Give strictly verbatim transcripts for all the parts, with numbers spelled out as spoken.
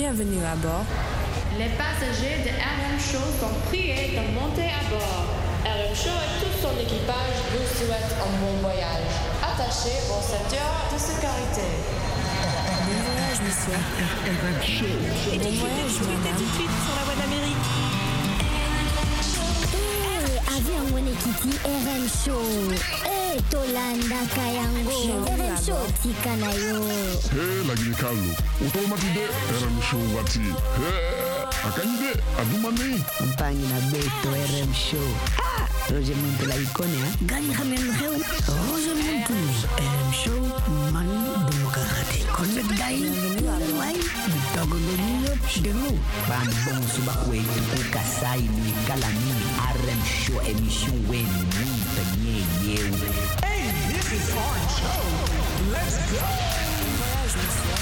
Bienvenue à bord. Les passagers de R M Show sont priés de monter à bord. R M Show et tout son équipage vous souhaitent un bon voyage. Attachez vos ceintures de sécurité. Bon voyage, monsieur. R M Show. Et bon voyage, madame. Tout de suite sur la voie d'Amérique. Eh, avion Wenekiti R M Show. Eh, Tolanda Kayango. R M Show Tikanayo. Hey, la Guinée-Calou. Automatisé R M Show Wati. Hey, Akanyide, Adumani. Campagne na Beto R M Show. Ah, Roger Muntu la icône, hein. Gani Hamel Heu. Roger Muntu. R M Show, man Bumukarate. Connect Guy. Why? Bitogo Lelilo. Demo. Ban bon subakwe. Ukasai ni Kalani. R M Show émission Wen. Ni Tanye Yew. Hey, this is our show. Let's go. Bon voyage, monsieur.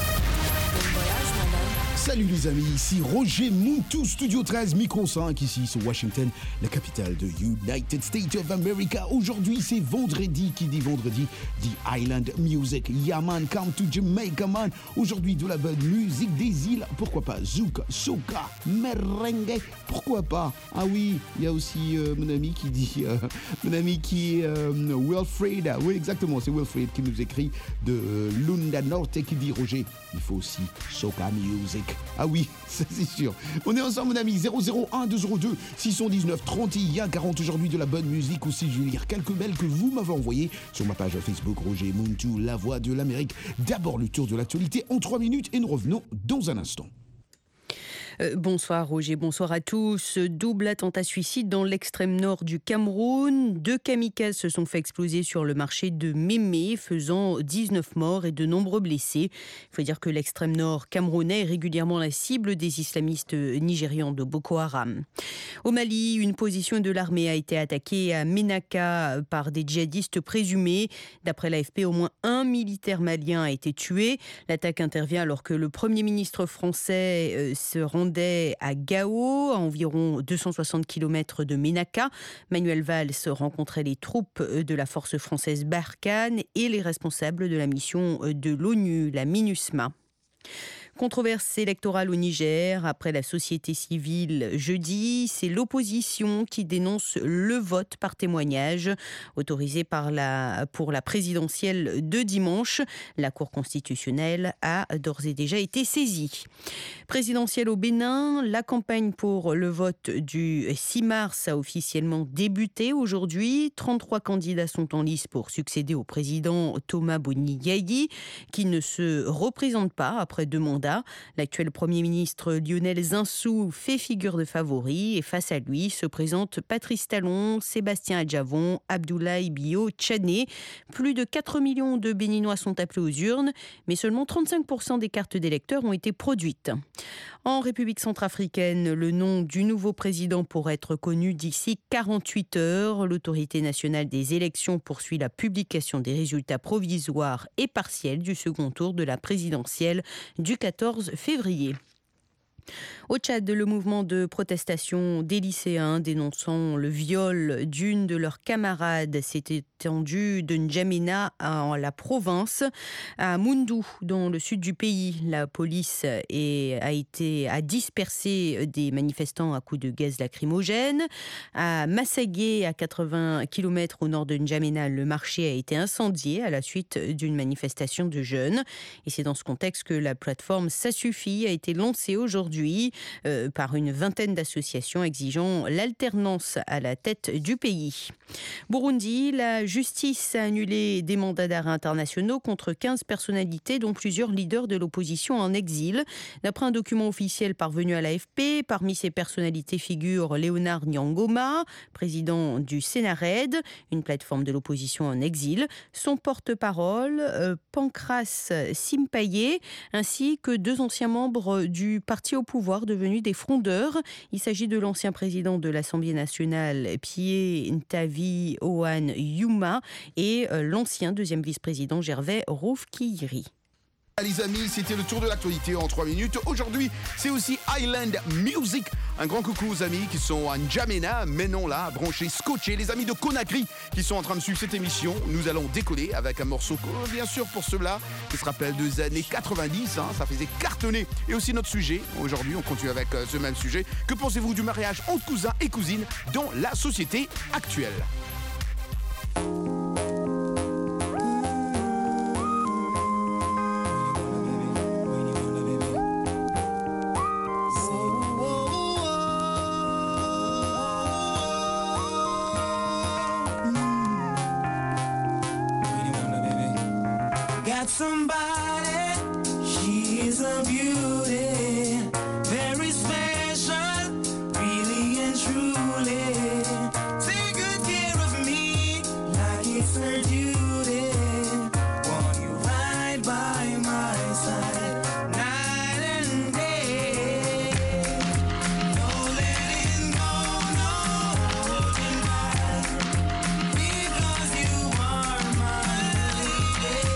Bon voyage, madame. Salut les amis, ici Roger Muntu, Studio treize, Micro cinq, ici sur Washington, la capitale de United States of America. Aujourd'hui c'est vendredi, qui dit vendredi, dit Island Music. Yeah man, come to Jamaica man. Aujourd'hui de la bonne musique des îles, pourquoi pas zouk, soca, merengue, pourquoi pas. Ah oui, il y a aussi euh, mon ami qui dit, euh, mon ami qui est euh, Wilfred, oui exactement, c'est Wilfred qui nous écrit de euh, Lunda Norte qui dit Roger, il faut aussi soca music. Ah oui, ça c'est sûr. On est ensemble mon ami, zéro zéro un deux zéro deux six un neuf trente et un quarante aujourd'hui de la bonne musique aussi. Je vais lire quelques mails que vous m'avez envoyés sur ma page Facebook Roger Muntu, la voix de l'Amérique. D'abord le tour de l'actualité en trois minutes et nous revenons dans un instant. Euh, bonsoir Roger, bonsoir à tous. Double attentat suicide dans l'extrême nord du Cameroun. Deux kamikazes se sont fait exploser sur le marché de Mémé, faisant dix-neuf morts et de nombreux blessés. Il faut dire que l'extrême nord camerounais est régulièrement la cible des islamistes nigérians de Boko Haram. Au Mali, une position de l'armée a été attaquée à Ménaka par des djihadistes présumés. D'après l'A F P, au moins un militaire malien a été tué. L'attaque intervient alors que le Premier ministre français euh, se rend à Gao, à environ deux cent soixante kilomètres de Ménaka. Manuel Valls rencontrait les troupes de la force française Barkhane et les responsables de la mission de l'ONU, la MINUSMA. Controverse électorale au Niger, après la société civile jeudi, c'est l'opposition qui dénonce le vote par témoignage autorisé par la, pour la présidentielle de dimanche. La Cour constitutionnelle a d'ores et déjà été saisie. Présidentielle au Bénin, la campagne pour le vote du six mars a officiellement débuté aujourd'hui. trente-trois candidats sont en lice pour succéder au président Thomas Boni Yayi, qui ne se représente pas après deux mandats. L'actuel Premier ministre Lionel Zinsou fait figure de favori et face à lui se présentent Patrice Talon, Sébastien Adjavon, Abdoulaye Bio Tchané. Plus de quatre millions de Béninois sont appelés aux urnes, mais seulement trente-cinq pour cent des cartes d'électeurs ont été produites. En République centrafricaine, le nom du nouveau président pourrait être connu d'ici quarante-huit heures. L'autorité nationale des élections poursuit la publication des résultats provisoires et partiels du second tour de la présidentielle du quatorze février. Au Tchad, le mouvement de protestation des lycéens dénonçant le viol d'une de leurs camarades s'est étendu de N'Djamena en la province à Moundou, dans le sud du pays. La police est, a été a dispersé des manifestants à coups de gaz lacrymogène. À Massagué, à quatre-vingts kilomètres au nord de N'Djamena, le marché a été incendié à la suite d'une manifestation de jeunes. Et c'est dans ce contexte que la plateforme Ça suffit a été lancée aujourd'hui Euh, par une vingtaine d'associations exigeant l'alternance à la tête du pays. Burundi, la justice a annulé des mandats d'arrêt internationaux contre quinze personnalités, dont plusieurs leaders de l'opposition en exil. D'après un document officiel parvenu à l'A F P, parmi ces personnalités figure Léonard Nyangoma, président du Sénarède, une plateforme de l'opposition en exil, son porte-parole, euh, Pancras Simpayé, ainsi que deux anciens membres du parti au pouvoir devenus des frondeurs. Il s'agit de l'ancien président de l'Assemblée nationale, Pierre Ntavi Ohan Yuma, et l'ancien deuxième vice-président Gervais Rufkiri. Les amis, c'était le tour de l'actualité en trois minutes. Aujourd'hui, c'est aussi Island Music. Un grand coucou aux amis qui sont à N'Djamena, mais non là, branchés, scotchés. Les amis de Conakry qui sont en train de suivre cette émission. Nous allons décoller avec un morceau, bien sûr, pour ceux-là qui se rappellent des années quatre-vingt-dix. Hein, ça faisait cartonner. Et aussi notre sujet. Aujourd'hui, on continue avec euh, ce même sujet. Que pensez-vous du mariage entre cousins et cousines dans la société actuelle ? Somebody, she is a beauty, very special, really and truly. Take good care of me like it's her duty. Won't you ride by my side night and day? No letting go, no holding back, because you are my lady.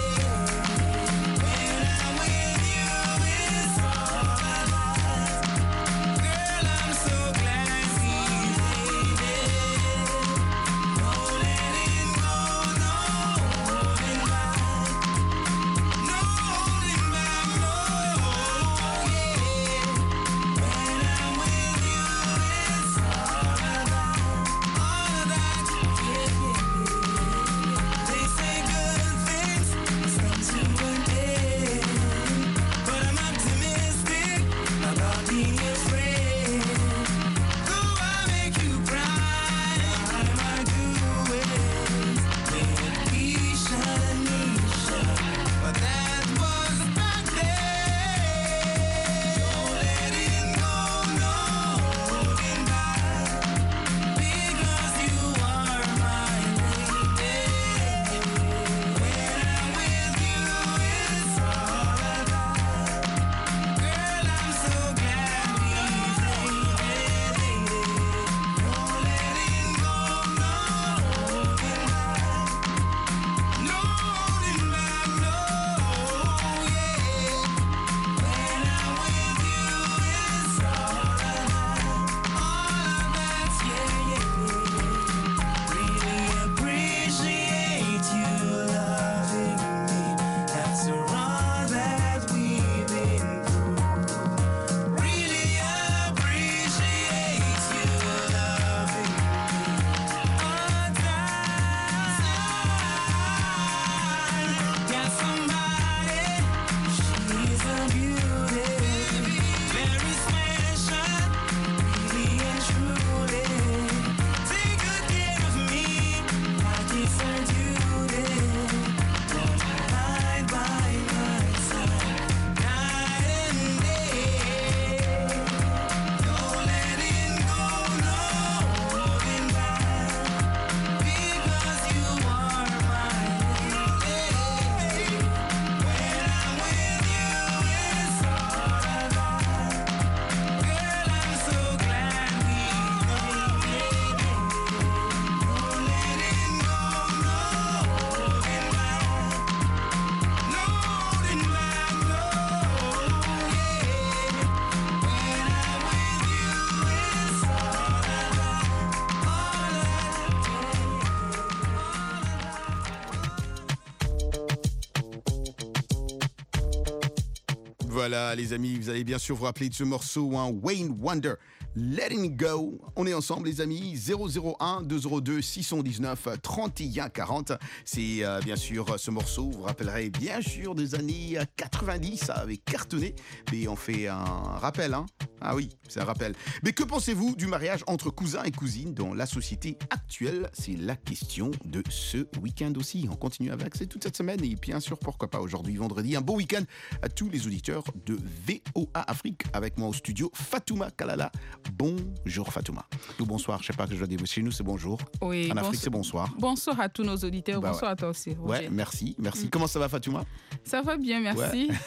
Voilà les amis, vous allez bien sûr vous rappeler de ce morceau, hein, Wayne Wonder, Letting Go. On est ensemble les amis, zéro zéro un deux zéro deux six un neuf trente et un quarante. C'est euh, bien sûr ce morceau, vous vous rappellerez bien sûr des années quatre-vingt-dix, ça avait cartonné. Mais on fait un rappel, hein. Ah oui, c'est un rappel. Mais que pensez-vous du mariage entre cousins et cousines dans la société actuelle ? C'est la question de ce week-end aussi. On continue avec c'est toute cette semaine et bien sûr, pourquoi pas aujourd'hui, vendredi. Un beau week-end à tous les auditeurs de V O A Afrique. Avec moi au studio, Fatouma Kalala. Bonjour Fatouma. Ou bonsoir, je sais pas que je dois dire. Chez nous, c'est bonjour. Oui, en Afrique, bonsoir. c'est bonsoir. Bonsoir à tous nos auditeurs. Bah bonsoir ouais. à toi aussi, Roger. Ouais, merci, merci. Mm. Comment ça va Fatouma ? Ça va bien, merci. Ouais.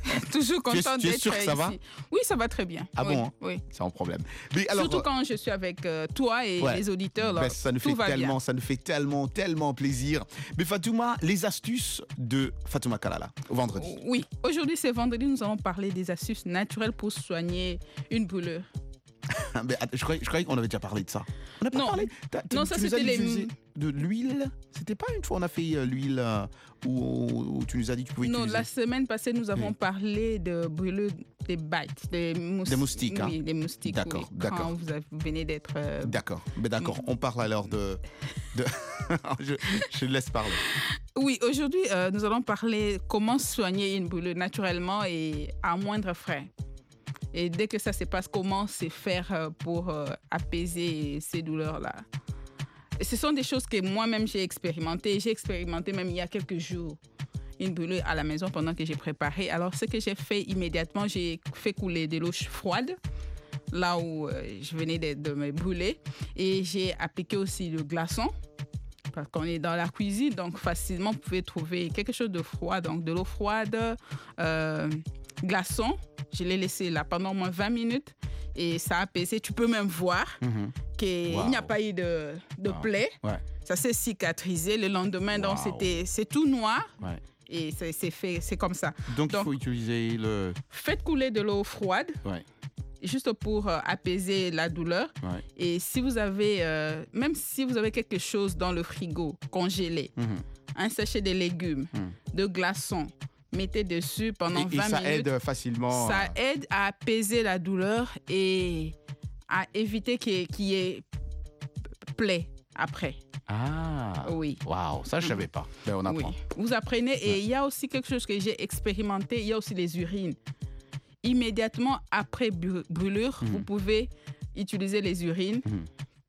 Toujours Tu es- contente tu es d'être sûr que ça ici. va Oui, ça va très bien. Ah oui, bon hein? Oui. Sans problème. Mais alors, Surtout quand je suis avec euh, toi et ouais. les auditeurs. Là, Ben, ça nous tout fait va tellement, bien. ça nous fait tellement, tellement plaisir. Mais Fatouma, les astuces de Fatouma Kalala, vendredi. Oui, aujourd'hui c'est vendredi, nous allons parler des astuces naturelles pour soigner une brûlure. Mais, attends, je croyais, je croyais qu'on avait déjà parlé de ça. On n'a pas Non. parlé. T'as- tu- Non, tu ça, nous as c'était dit les- d'utiliser de l'huile. C'était pas une fois on a fait euh, l'huile euh, où, où tu nous as dit que tu pouvais Non, utiliser. la semaine passée, nous avons Oui. parlé de brûlure des bites, des, mous- Des moustiques, hein. Oui, des moustiques. D'accord, oui, d'accord. Quand vous, avez- vous venez d'être. euh, D'accord, mais d'accord. On parle alors de. de... je, je laisse parler. Oui, aujourd'hui, euh, nous allons parler comment soigner une brûlure naturellement et à moindre frais. Et dès que ça se passe, comment se faire euh, pour euh, apaiser ces douleurs-là. Et ce sont des choses que moi-même j'ai expérimentées. J'ai expérimenté même il y a quelques jours une brûlure à la maison pendant que j'ai préparé. Alors, ce que j'ai fait immédiatement, j'ai fait couler de l'eau froide là où euh, je venais de, de me brûler. Et j'ai appliqué aussi le glaçon. Parce qu'on est dans la cuisine, donc facilement, vous pouvez trouver quelque chose de froid. Donc, de l'eau froide, euh, glaçon. Je l'ai laissé là pendant au moins vingt minutes et ça a apaisé. Tu peux même voir Mhm. qu'il Wow. n'y a pas eu de, de Wow. plaie. Ouais. Ça s'est cicatrisé le lendemain, donc Wow. c'était, c'est tout noir Ouais. et c'est, c'est fait, c'est comme ça. Donc, il Donc- faut utiliser le. Faites couler de l'eau froide Ouais. juste pour euh, apaiser la douleur. Ouais. Et si vous avez, euh, même si vous avez quelque chose dans le frigo congelé, Mhm. un sachet de légumes, Mhm. de glaçons, mettez dessus pendant Et, et vingt ça minutes. aide facilement. Ça euh, aide à apaiser la douleur et à éviter qu'il y ait, qu'il y ait plaie après. Ah. Oui. Waouh, ça je savais pas. Ben, on apprend. Oui. Vous apprenez et il y a aussi quelque chose que j'ai expérimenté, il y a aussi les urines. Immédiatement après bru- brûlure, Mhm. vous pouvez utiliser les urines. Mhm.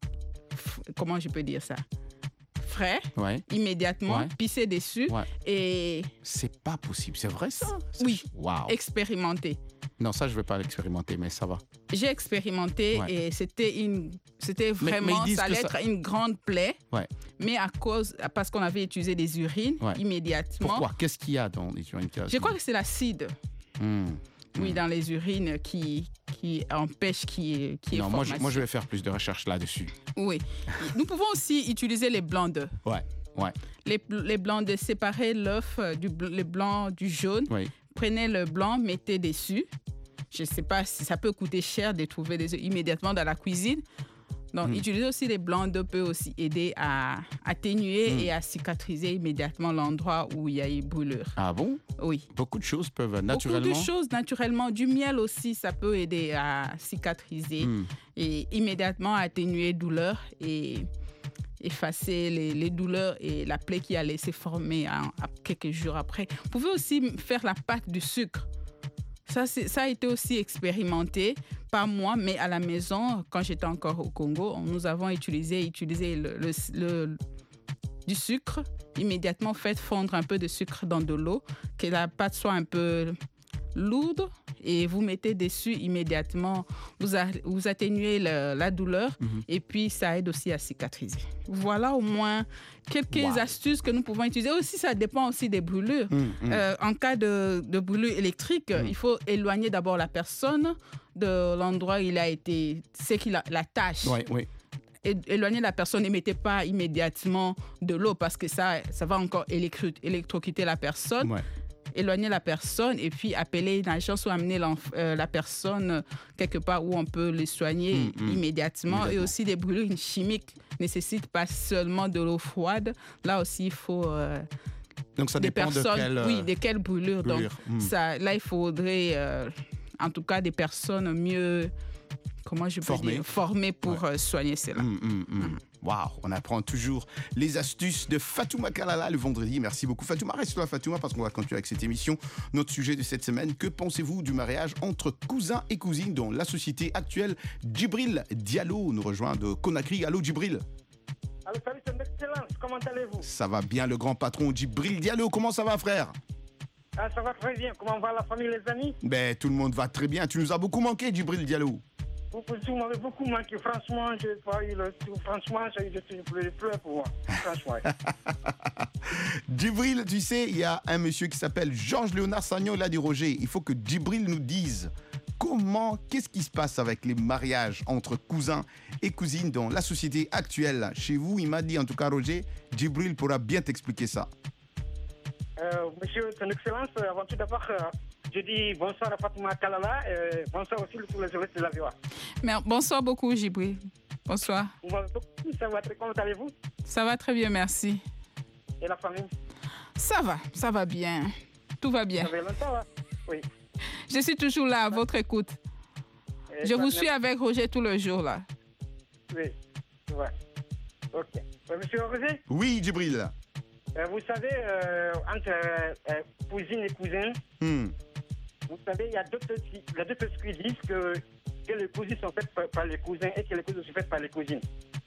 F- Comment je peux dire ça? Frais, Ouais. immédiatement, Ouais. pisser dessus Ouais. et C'est pas possible, c'est vrai ça? Ça, Oui. je- Waouh. expérimenter. Non, ça je vais pas l'expérimenter, mais ça va. J'ai expérimenté Ouais. et c'était une, c'était Mais- mais vraiment, ils disent ça allait que ça- être une grande plaie. Ouais. Mais à cause, parce qu'on avait utilisé des urines Ouais. immédiatement. Pourquoi? Qu'est-ce qu'il y a dans les urines? Je crois que c'est l'acide, Hmm. oui, dans les urines qui, qui empêche qu'il y ait qui ait Non, moi je, formation. moi je vais faire plus de recherches là-dessus. Oui. Nous pouvons aussi utiliser les blancs d'œufs. Ouais, ouais, Les, les blancs d'œufs, séparer l'œuf euh, du bl- le blanc du jaune. oui. Prenez le blanc, mettez dessus. Je ne sais pas si ça peut coûter cher de trouver des œufs immédiatement dans la cuisine. Donc, Mm. utiliser aussi les blancs d'œufs peut aussi aider à atténuer Mm. et à cicatriser immédiatement l'endroit où il y a eu brûlure. Ah bon? Oui. Beaucoup de choses peuvent naturellement. Beaucoup de choses naturellement. Du miel aussi, ça peut aider à cicatriser Hmm. et immédiatement atténuer douleur et effacer les, les douleurs et la plaie qui a laissé former en- à quelques jours après. Vous pouvez aussi faire la pâte du sucre. Ça, c'est- ça a été aussi expérimenté, pas moi, mais à la maison, quand j'étais encore au Congo, nous avons utilisé, utilisé le, le- le- du sucre. Immédiatement, faites fondre un peu de sucre dans de l'eau, que la pâte soit un peu lourde et vous mettez dessus immédiatement. Vous, a- vous atténuez le- la douleur Mhm. et puis ça aide aussi à cicatriser. Voilà au moins quelques Wow. astuces que nous pouvons utiliser. Aussi, ça dépend aussi des brûlures. Hmm, hmm. Euh, en cas de, de brûlure électrique, Mm. il faut éloigner d'abord la personne de l'endroit où il a été, c'est qu'il a la tâche. Ouais, ouais. É- Éloigner la personne et mettez pas immédiatement de l'eau parce que ça, ça va encore électro- électrocuter la personne. Ouais. Éloigner la personne et puis appeler une agence ou amener l'enf- euh, la personne quelque part où on peut le soigner Mm, mm. immédiatement. Immédiatement. Et aussi des brûlures chimiques nécessitent pas seulement de l'eau froide. Là aussi, il faut euh, Donc ça des dépend personnes, de quelle. euh, oui, de quelles brûlures. brûlure. Donc, Mm. ça, là, il faudrait, euh, en tout cas, des personnes mieux, comment je peux Formées. dire, formées pour euh, soigner cela. Hmm, hmm, hmm. Waouh, on apprend toujours les astuces de Fatouma Kalala le vendredi. Merci beaucoup Fatouma. Reste là Fatouma parce qu'on va continuer avec cette émission. Notre sujet de cette semaine, que pensez-vous du mariage entre cousins et cousines dans la société actuelle? Djibril Diallo nous rejoint de Conakry. Allô Djibril? Allô, salut, c'est d'excellence. Comment allez-vous? Ça va bien le grand patron Djibril Diallo. Comment ça va frère? Ah, ça va très bien. Comment va la famille, les amis? Ben tout le monde va très bien. Tu nous as beaucoup manqué Djibril Diallo. Vous, vous m'avez beaucoup manqué. Franchement, je n'ai pas eu le tout. Franchement, je suis plus pleure pour moi. Franchement. Djibril, tu sais, il y a un monsieur qui s'appelle Georges Léonard Sagnon, il a dit Roger, il faut que Djibril nous dise comment, qu'est-ce qui se passe avec les mariages entre cousins et cousines dans la société actuelle. Chez vous, il m'a dit en tout cas Roger, Djibril pourra bien t'expliquer ça. Euh, monsieur, son excellence, avant tout d'abord, euh, je dis bonsoir à Fatouma Kalala et bonsoir aussi pour les journalistes de la V O A. Mais bonsoir beaucoup, Djibril. Bonsoir. Vous m'avez beaucoup, ça va très, comment allez-vous? Ça va très bien, merci. Et la famille? Ça va, ça va bien. Tout va bien. Ça fait longtemps, hein? Oui. Je suis toujours là, à votre écoute. Et je vous merci. suis avec Roger tout le jour, là. Oui, ouais. Ok. Euh, monsieur Roger? Oui, Djibril. Euh, vous savez, euh, entre euh, euh, cousines et cousins, Hmm. vous savez, il y a d'autres il y a d'autres qui disent que, que les cousines sont faites par, par les cousins et que les cousines sont faites par les cousines.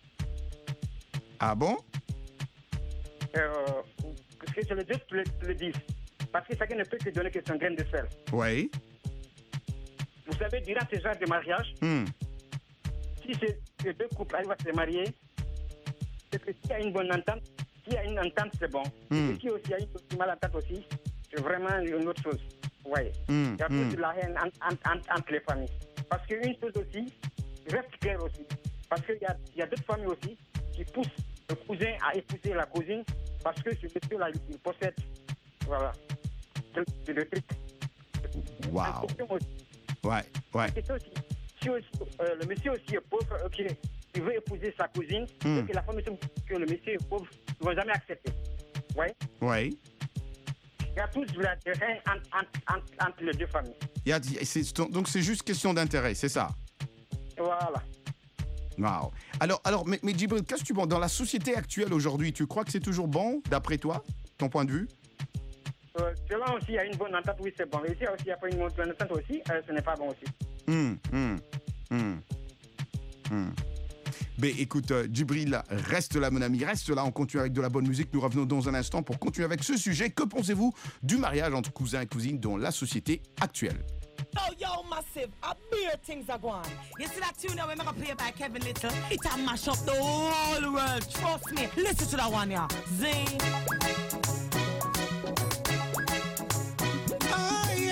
Ah bon? Euh, parce que c'est les deux qui le, qui le disent. Parce que chacun ne peut que donner que son grain de sel. Oui. Vous savez, durant ce genre de mariage, Hmm. si ces ces deux couples arrivent à se marier, c'est que s'il y a une bonne entente, s'il y a une entente, c'est bon. Mm. Et si aussi il y a une malentente aussi, c'est vraiment une autre chose. Vous voyez. Mm, Il y a mm. plus de la haine entre, entre, entre, entre les familles. Parce qu'une chose aussi, reste clair aussi. Parce qu'il y a, il y a d'autres familles aussi qui poussent le cousin à épouser la cousine parce que ce monsieur-là, il, il possède. Voilà. C'est le truc. Waouh. Ouais, ouais. C'est aussi, si aussi, euh, le monsieur aussi est pauvre, ok, il veut épouser sa cousine, Mm. et que la famille que le monsieur est pauvre, ils ne vont jamais accepter. Ouais. Ouais. Il y a tous de la terrain entre, entre, entre, entre les deux familles. Il y a- c'est- donc c'est juste question d'intérêt, c'est ça? Voilà. Waouh. Alors, alors, mais, mais Djibril, qu'est-ce que tu penses dans la société actuelle aujourd'hui? Tu crois que c'est toujours bon, d'après toi, ton point de vue? Euh, Cela aussi, il y a une bonne entente, oui, c'est bon. Ici aussi, il n'y a pas une bonne entente aussi, euh, ce n'est pas bon aussi. Hum, hum, hum, hum. Ben écoute, euh, Djibril, reste là, mon ami, reste là. On continue avec de la bonne musique. Nous revenons dans un instant pour continuer avec ce sujet. Que pensez-vous du mariage entre cousins et cousines dans la société actuelle? Yo, yo, massive, a beer things are going. You see that tune that we make a play by Kevin Little? It a mash up the whole world. Trust me. Listen to that one, yeah. Zing. Oh, yeah.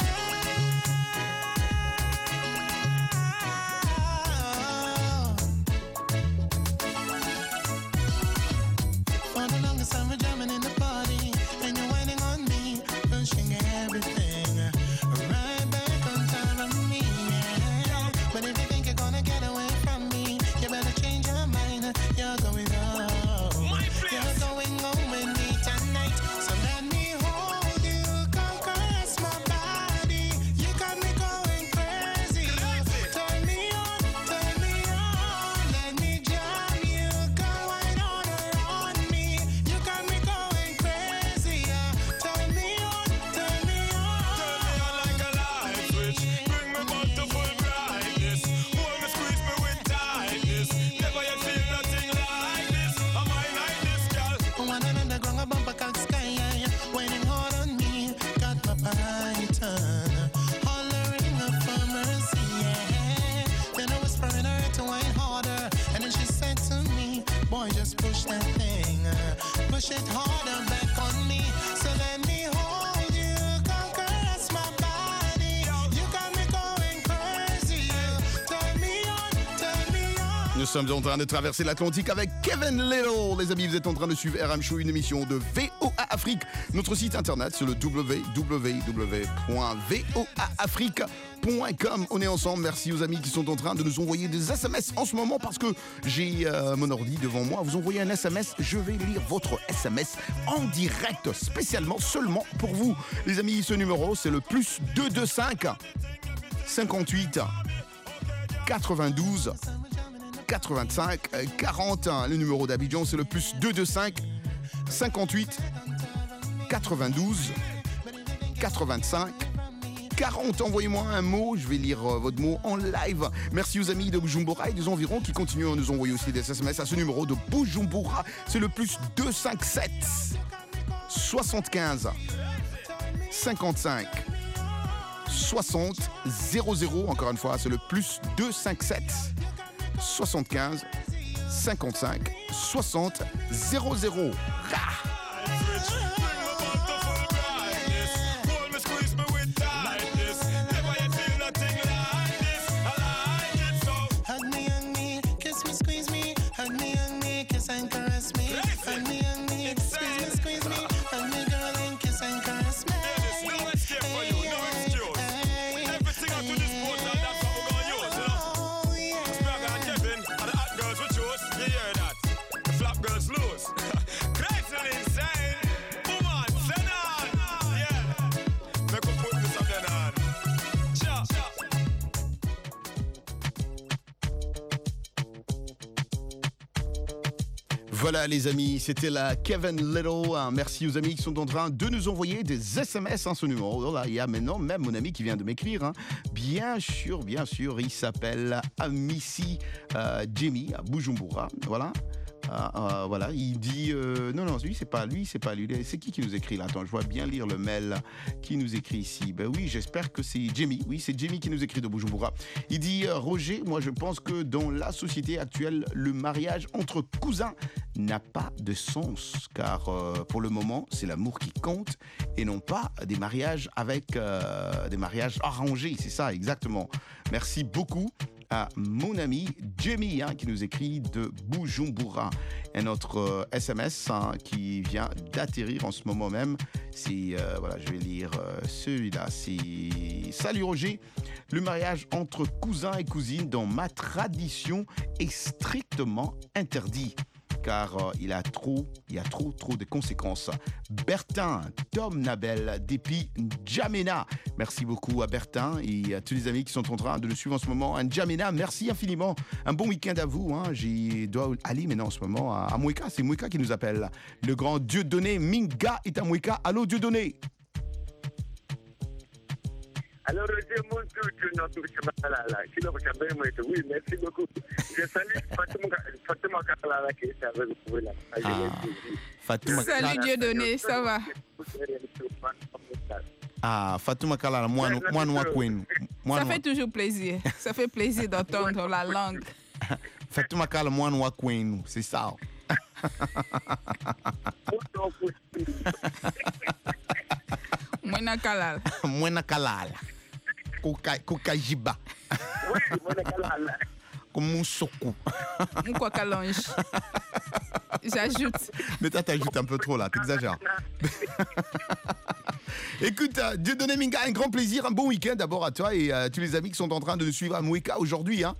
For the longest time we're jamming in the party, and you're whining on me, pushing everything right back on top of me. Yeah. But if you think you're gonna get away from me, you better change your mind. You're going home. You're going home with me tonight. So let me hold you, come caress my body. You got me going crazy. Turn me on, turn me on. Let me jam you, go right on around me. You got me going crazy. Yeah. Turn me on, turn me on. Turn me on like a light switch. Bring me back to full brightness. Hold me, squeeze me with tightness. Never yet feel nothing like this. Am I like this, girl? One and underground, a bumper cock sky, waiting hard on me. Got my python, hollering up for mercy, yeah. Then I was whispering her to whine harder, and then she said to me, boy, just push that thing, uh, push it harder back on me. So let me hold you, come caress my body. You got me going crazy. Turn me on, turn me on. Nous sommes en train de traverser l'Atlantique avec Kevin Little. Les amis, vous êtes en train de suivre R M Show, une émission de V O A Afrique. Notre site internet, c'est le w w w point v o a afrique point com. On est ensemble. Merci aux amis qui sont en train de nous envoyer des S M S en ce moment parce que j'ai euh, mon ordi devant moi. Vous envoyez un S M S, je vais lire votre S M S en direct, spécialement seulement pour vous. Les amis, ce numéro, c'est le plus deux deux cinq cinquante-huit quatre-vingt-douze quatre-vingt-cinq quarante. Le numéro d'Abidjan, c'est le plus deux deux cinq cinquante-huit quatre-vingt-douze quatre-vingt-cinq quarante. Envoyez-moi un mot, je vais lire euh, votre mot en live. Merci aux amis de Bujumbura et des environs qui continuent à nous envoyer aussi des S M S à ce numéro de Bujumbura. C'est le plus deux cinq sept soixante-quinze cinquante-cinq soixante zéro zéro. Encore une fois, c'est le plus deux cent cinquante-sept soixante-quinze cinquante-cinq soixante zéro zéro. Voilà les amis, c'était la Kevin Little. Hein. Merci aux amis qui sont en train de nous envoyer des S M S, hein, ce numéro. Oh là, il y a maintenant même mon ami qui vient de m'écrire. Hein. Bien sûr, bien sûr, il s'appelle Amici euh, Jimmy à Bujumbura. Voilà. Ah, ah, voilà, il dit euh, non, non, lui, c'est pas lui, c'est pas lui. C'est qui qui nous écrit là? Attends, je vois bien lire le mail qui nous écrit ici. Ben oui, j'espère que c'est Jamie. Oui, c'est Jamie qui nous écrit de Bujumbura. Il dit euh, Roger, moi je pense que dans la société actuelle, le mariage entre cousins n'a pas de sens, car euh, pour le moment, c'est l'amour qui compte et non pas des mariages avec euh, des mariages arrangés. C'est ça, exactement. Merci beaucoup à mon ami Jamie hein, qui nous écrit de Bujumbura. Et notre euh, S M S hein, qui vient d'atterrir en ce moment même. C'est, euh, voilà, je vais lire euh, celui-là. C'est Salut Roger, le mariage entre cousins et cousines dans ma tradition est strictement interdit. Car euh, il, a trop, il y a trop, trop de conséquences. Bertin, Tom Nabel, depuis N'Djamena. Merci beaucoup à Bertin et à tous les amis qui sont en train de le suivre en ce moment. N'Djamena, merci infiniment. Un bon week-end à vous. Hein. J'y dois aller maintenant en ce moment à, à Mouika. C'est Mouika qui nous appelle. Le grand Dieudonné Minga est à Mouika. Allô Dieudonné. Alors, Roger Montou, notre Kalala, qui l'a fait. Oui, merci beaucoup. Je salue Fatima Kalala qui est avec vous là. Ah, Fatima Salut Dieudonné, ça va? Ah, Fatima Kalala, moi, moi, moi, Queen. Ça fait toujours plaisir. Ça fait plaisir d'entendre la langue. Fatima Kalala, moi, moi, Queen, c'est ça. Mwena Kalala. Mwena Kalala. Kukajiba. Oui, Mwena Kalala. Comme mon sokou. Mouko Kalonge. J'ajoute. Mais toi, t'ajoutes un peu trop là, t'exagères. Écoute, euh, Dieudonné Minga, un grand plaisir, un bon week-end d'abord à toi et à euh, tous les amis qui sont en train de nous suivre à Mouika aujourd'hui. Hein.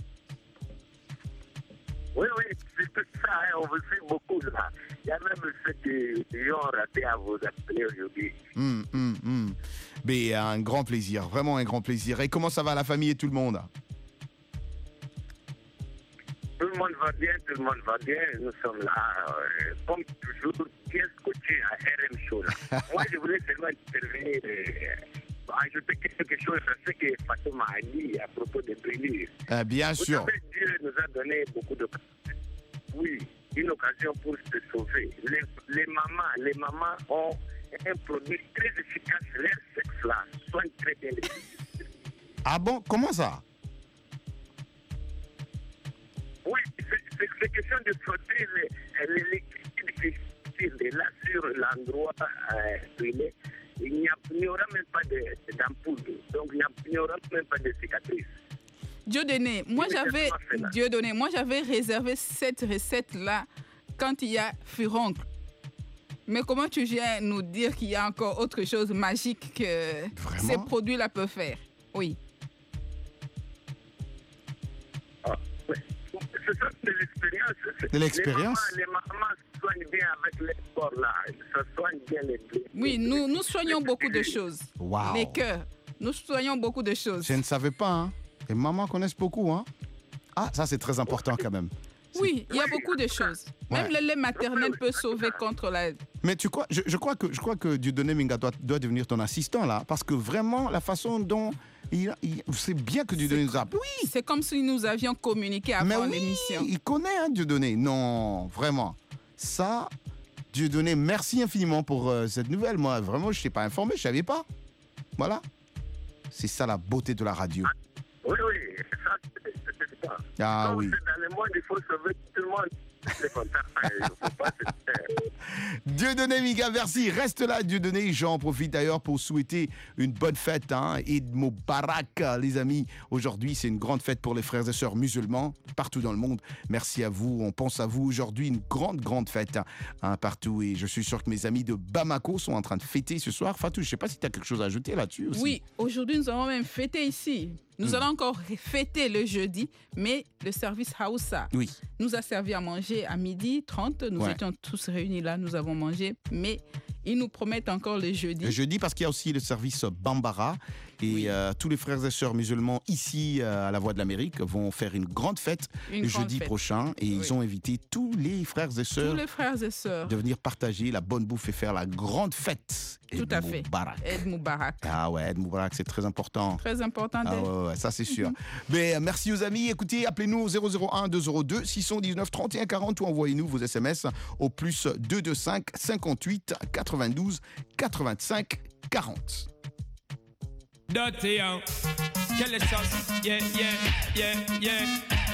Oui, oui, c'est tout ça, hein, on vous suit beaucoup là. Il y a même ceux qui ont raté à vous appeler aujourd'hui. Hum, hum, hum. Mais un grand plaisir, vraiment un grand plaisir. Et comment ça va la famille et tout le monde? Tout le monde va bien, tout le monde va bien. Nous sommes là, euh, comme toujours, bien scotchés à R M Show. Là. Moi, je voulais seulement intervenir, euh, ajouter quelque chose à ce que Fatima a dit à propos de Bélir. Euh, bien Vous sûr. savez, Dieu nous a donné beaucoup de... Oui, une occasion pour se sauver. Les, les mamans, les mamans ont un produit très efficace, leur sexe là, soigne très bien les filles. Ah bon? Comment ça? Oui, c'est, c'est question de frotter les, les liquides qui sont là sur l'endroit euh, brûlé. Il n'y, a, il n'y aura même pas de, d'ampoule, donc il n'y, a, il n'y aura même pas de cicatrice. Dieudonné, moi j'avais Dieudonné, moi j'avais réservé cette recette-là quand il y a furoncle. Mais comment tu viens nous dire qu'il y a encore autre chose magique que Vraiment? ces produits-là peuvent faire? Oui. Ah, ouais. C'est ça, c'est l'expérience. C'est, de l'expérience? Les mamans, les mamans soignent bien avec les corps là. Ça soigne bien les blés. Oui, nous, nous soignons beaucoup de choses. Wow. Les cœurs, nous soignons beaucoup de choses. Je ne savais pas, hein. Les mamans connaissent beaucoup, hein. Ah, ça c'est très important quand même. Oui, il y a beaucoup de choses. Même Ouais. le lait maternel peut sauver contre la... Mais tu crois, je, je crois que je crois que Dieudonné Minga doit, doit devenir ton assistant là, parce que vraiment la façon dont il, il c'est bien que Dieudonné nous a. Oui. C'est comme si nous avions communiqué avant Mais oui, l'émission. il connaît hein, Dieudonné. Non, vraiment. Ça, Dieudonné, merci infiniment pour euh, cette nouvelle. Moi, vraiment, je ne t'ai pas informé, je ne savais pas. Voilà. C'est ça la beauté de la radio. Oui, oui, ça, c'est c'est ça. Ah Donc, oui. c'est dans le monde, il faut sauver tout le monde. C'est comme ça, il ne faut pas se taire. Dieudonné Minga, merci. Reste là, Dieudonné. J'en profite d'ailleurs pour souhaiter une bonne fête. Hein. Eid Mubarak, les amis. Aujourd'hui, c'est une grande fête pour les frères et sœurs musulmans partout dans le monde. Merci à vous. On pense à vous aujourd'hui. Une grande, grande fête hein, partout. Et je suis sûr que mes amis de Bamako sont en train de fêter ce soir. Fatou, je ne sais pas si tu as quelque chose à ajouter là-dessus aussi. Oui, aujourd'hui, nous allons même fêter ici. Nous Mm. allons encore fêter le jeudi, mais le service Hausa Oui. nous a servi à manger à midi trente. Nous Ouais. étions tous réunis là, nous avons mangé, mais ils nous promettent encore le jeudi. Le jeudi, parce qu'il y a aussi le service Bambara. Et euh, tous les frères et sœurs musulmans ici euh, à la Voix de l'Amérique vont faire une grande fête Une le grande jeudi fête. prochain. Et Oui. ils ont invité tous les frères et sœurs Tous les frères et sœurs. de venir partager la bonne bouffe et faire la grande fête. Tout Eid à fait. Mubarak. Eid Mubarak. Ah ouais, Eid Mubarak, c'est très important. Très important. Ah d'être- ouais, ouais, ça c'est sûr. Mais euh, merci aux amis. Écoutez, appelez-nous au zéro zéro un deux zéro deux six un neuf trente et un quarante ou envoyez-nous vos S M S au plus deux deux cinq cinquante-huit quatre-vingt-douze quatre-vingt-cinq quarante. Dirty young, kill the shots, yeah, yeah, yeah, yeah.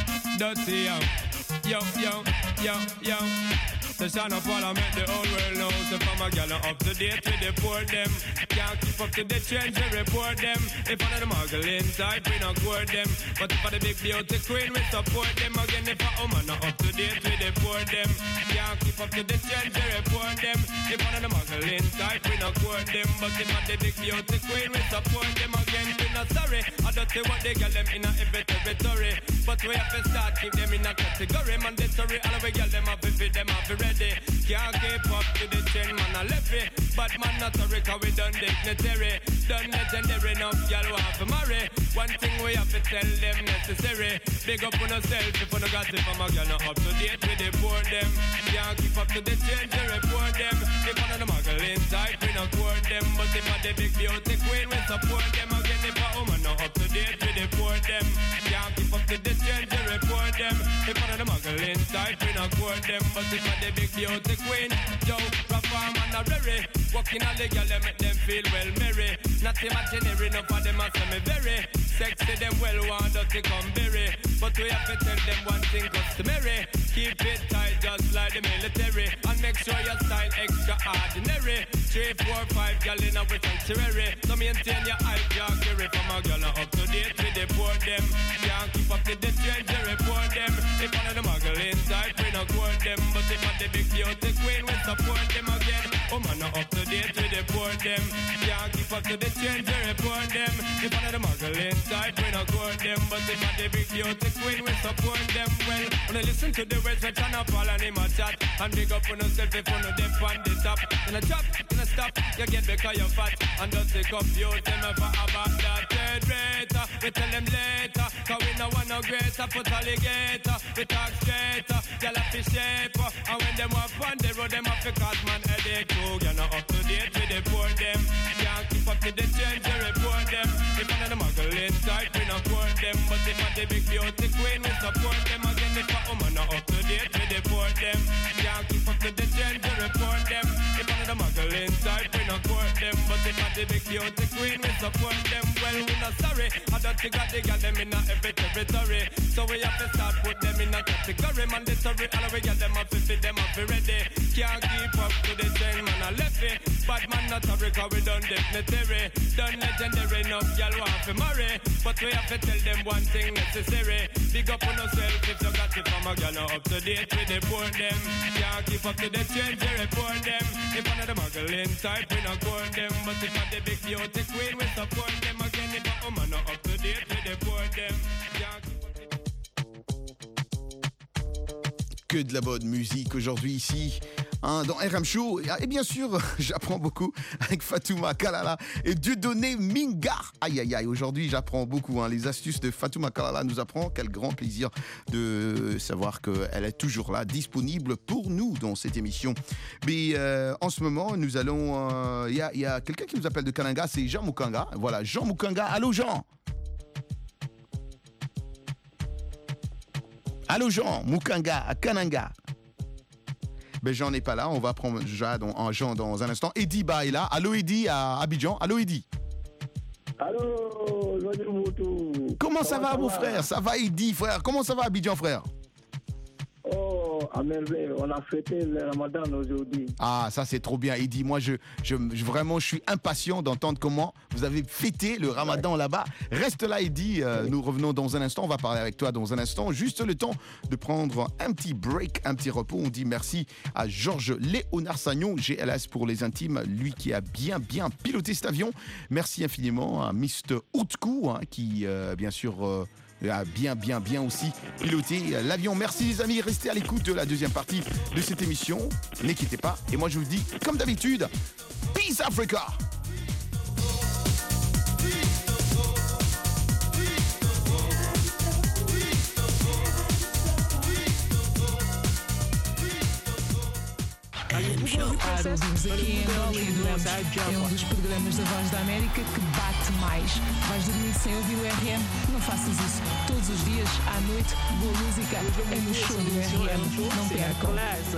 Dirty young, yo, yo, yo, yo. The sound of parliament, the whole world knows. The farmer gal are up to date with the poor them. Can't keep up to the trends, we report them. If one of the muggle inside, we not court them. But if for the big beauty queen, we support them. Again, if a woman not up to date with the poor them. Can't keep up to the trends, we report them. If one of the muggle inside, we not court them. But if for the big beauty queen, we support them. Again, we not sorry. I don't say what they got them in a every territory. But we have to start keep them in a category. Mandatory, all of we got them up, if them up, ready. Can't keep up to the trend, man, I left it. But man, not a record, we done dignitary. Done legendary, enough, y'all who have to marry. One thing we have to tell them necessary. Big up on yourself, if you no got it from a girl, not up to date with the poor them. Can't keep up to the trend, they report them. If one of the muggle inside, we not court them. But if a the big beauty queen, we support them. Again, if a woman not up to date with the poor them. Can't keep up to the trend, they report them. If one of the muggle inside, we not court them. But if a the big beauty queen, yo, perform and a rare. Walking on the girl, they make them feel well merry. Not imaginary, enough of them are semi very. Sexy, them well want to come berry. But we have to tell them one thing customary. Keep it tight just like the military. And make sure your style extraordinary. Three, four, five girl in a sanctuary. So maintain your hype, your carry from a girl up to date with the poor them. Can't keep up to the trend, they report them. If one of the muggle inside, we not court them. But if one the big beauty queen, we support them again. Oh man, not up to date with the poor them. Can't keep up to the trend, they report them. If one of the muggle inside, we not court them. But if one the big beauty queen, we support them. Well, when I listen to the words, we turn up all and him a chat. And big up on yourself if you know them on the top. In a chop, in a stop, you get because you're fat. And just take up you, them ever about that third rate. We tell them later, cause we no want no greater. Put alligator, we talk straight. Y'all have to shape. And when them up on the road, them have to cause man headache too. You're not up to date with the poor them. Can't keep up to the change, they report them. If one of the muggle inside, we not court them. But if one the big beauty queen, we support them. Again, if a woman not up to date with the poor them. Can't keep up to the change, they report them. If one of the muggle inside, we not court them. But if one the big beauty queen, we support them. Well, we not sorry. I don't think I dig them in a every territory. So we have to start put them in a category. Mandatory, all we get them up to fit them up ready. Can't keep up to the trend, man, I left it. Bad man not a record, we done dignitary. Done legendary, enough y'all want to marry. But we have to tell them one thing necessary. Big up on yourself if you got it from a girl, not up to date with the poor them. Can't keep up to the trend, they report them. If one of the muggle inside, we not court them. But if one the big beauty queen, we support them. Again, if a woman not up to date with the poor them. Can't keep up to the... Que de la bonne musique aujourd'hui ici hein, dans R M Show. Et bien sûr, j'apprends beaucoup avec Fatouma Kalala et Dieudonné Minga. Aïe aïe aïe, aujourd'hui j'apprends beaucoup. Hein. Les astuces de Fatouma Kalala nous apprend. Quel grand plaisir de savoir qu'elle est toujours là, disponible pour nous dans cette émission. Mais euh, en ce moment, nous allons... Il euh, y, y a quelqu'un qui nous appelle de Kananga, c'est Jean Mukanga. Voilà, Jean Mukanga. Allô Jean. Allô Jean, Mukanga, à Kananga. Ben Jean n'est pas là, on va prendre Jean dans, Jean dans un instant. Eddie Ba est là. Allô Eddie à Abidjan. Allô Eddie. Allô, Roger Moutou. Comment ça va, mon frère? Ça va, Eddy, frère? Comment ça va, Abidjan, frère? Oh, à merveille, on a fêté le Ramadan aujourd'hui. Ah, ça c'est trop bien. Eddy, moi je, je, je vraiment je suis impatient d'entendre comment vous avez fêté le Ramadan là-bas. Reste là, Eddy, euh, nous revenons dans un instant, on va parler avec toi dans un instant. Juste le temps de prendre un petit break, un petit repos. On dit merci à Georges Léonard Sagnon, G L S pour les intimes, lui qui a bien bien piloté cet avion. Merci infiniment à mister Outkou, hein, qui euh, bien sûr... Euh, a bien, bien, bien aussi piloté l'avion. Merci les amis, restez à l'écoute de la deuxième partie de cette émission. Ne quittez pas. Et moi je vous dis, comme d'habitude, Peace Africa! Claro, vimos aqui em Angola e duramos. É um dos programas da Voz da América que bate mais. Vais dormir sem ouvir o R M? Não faças isso. Todos os dias, à noite, boa música é no show do R M. Não percam.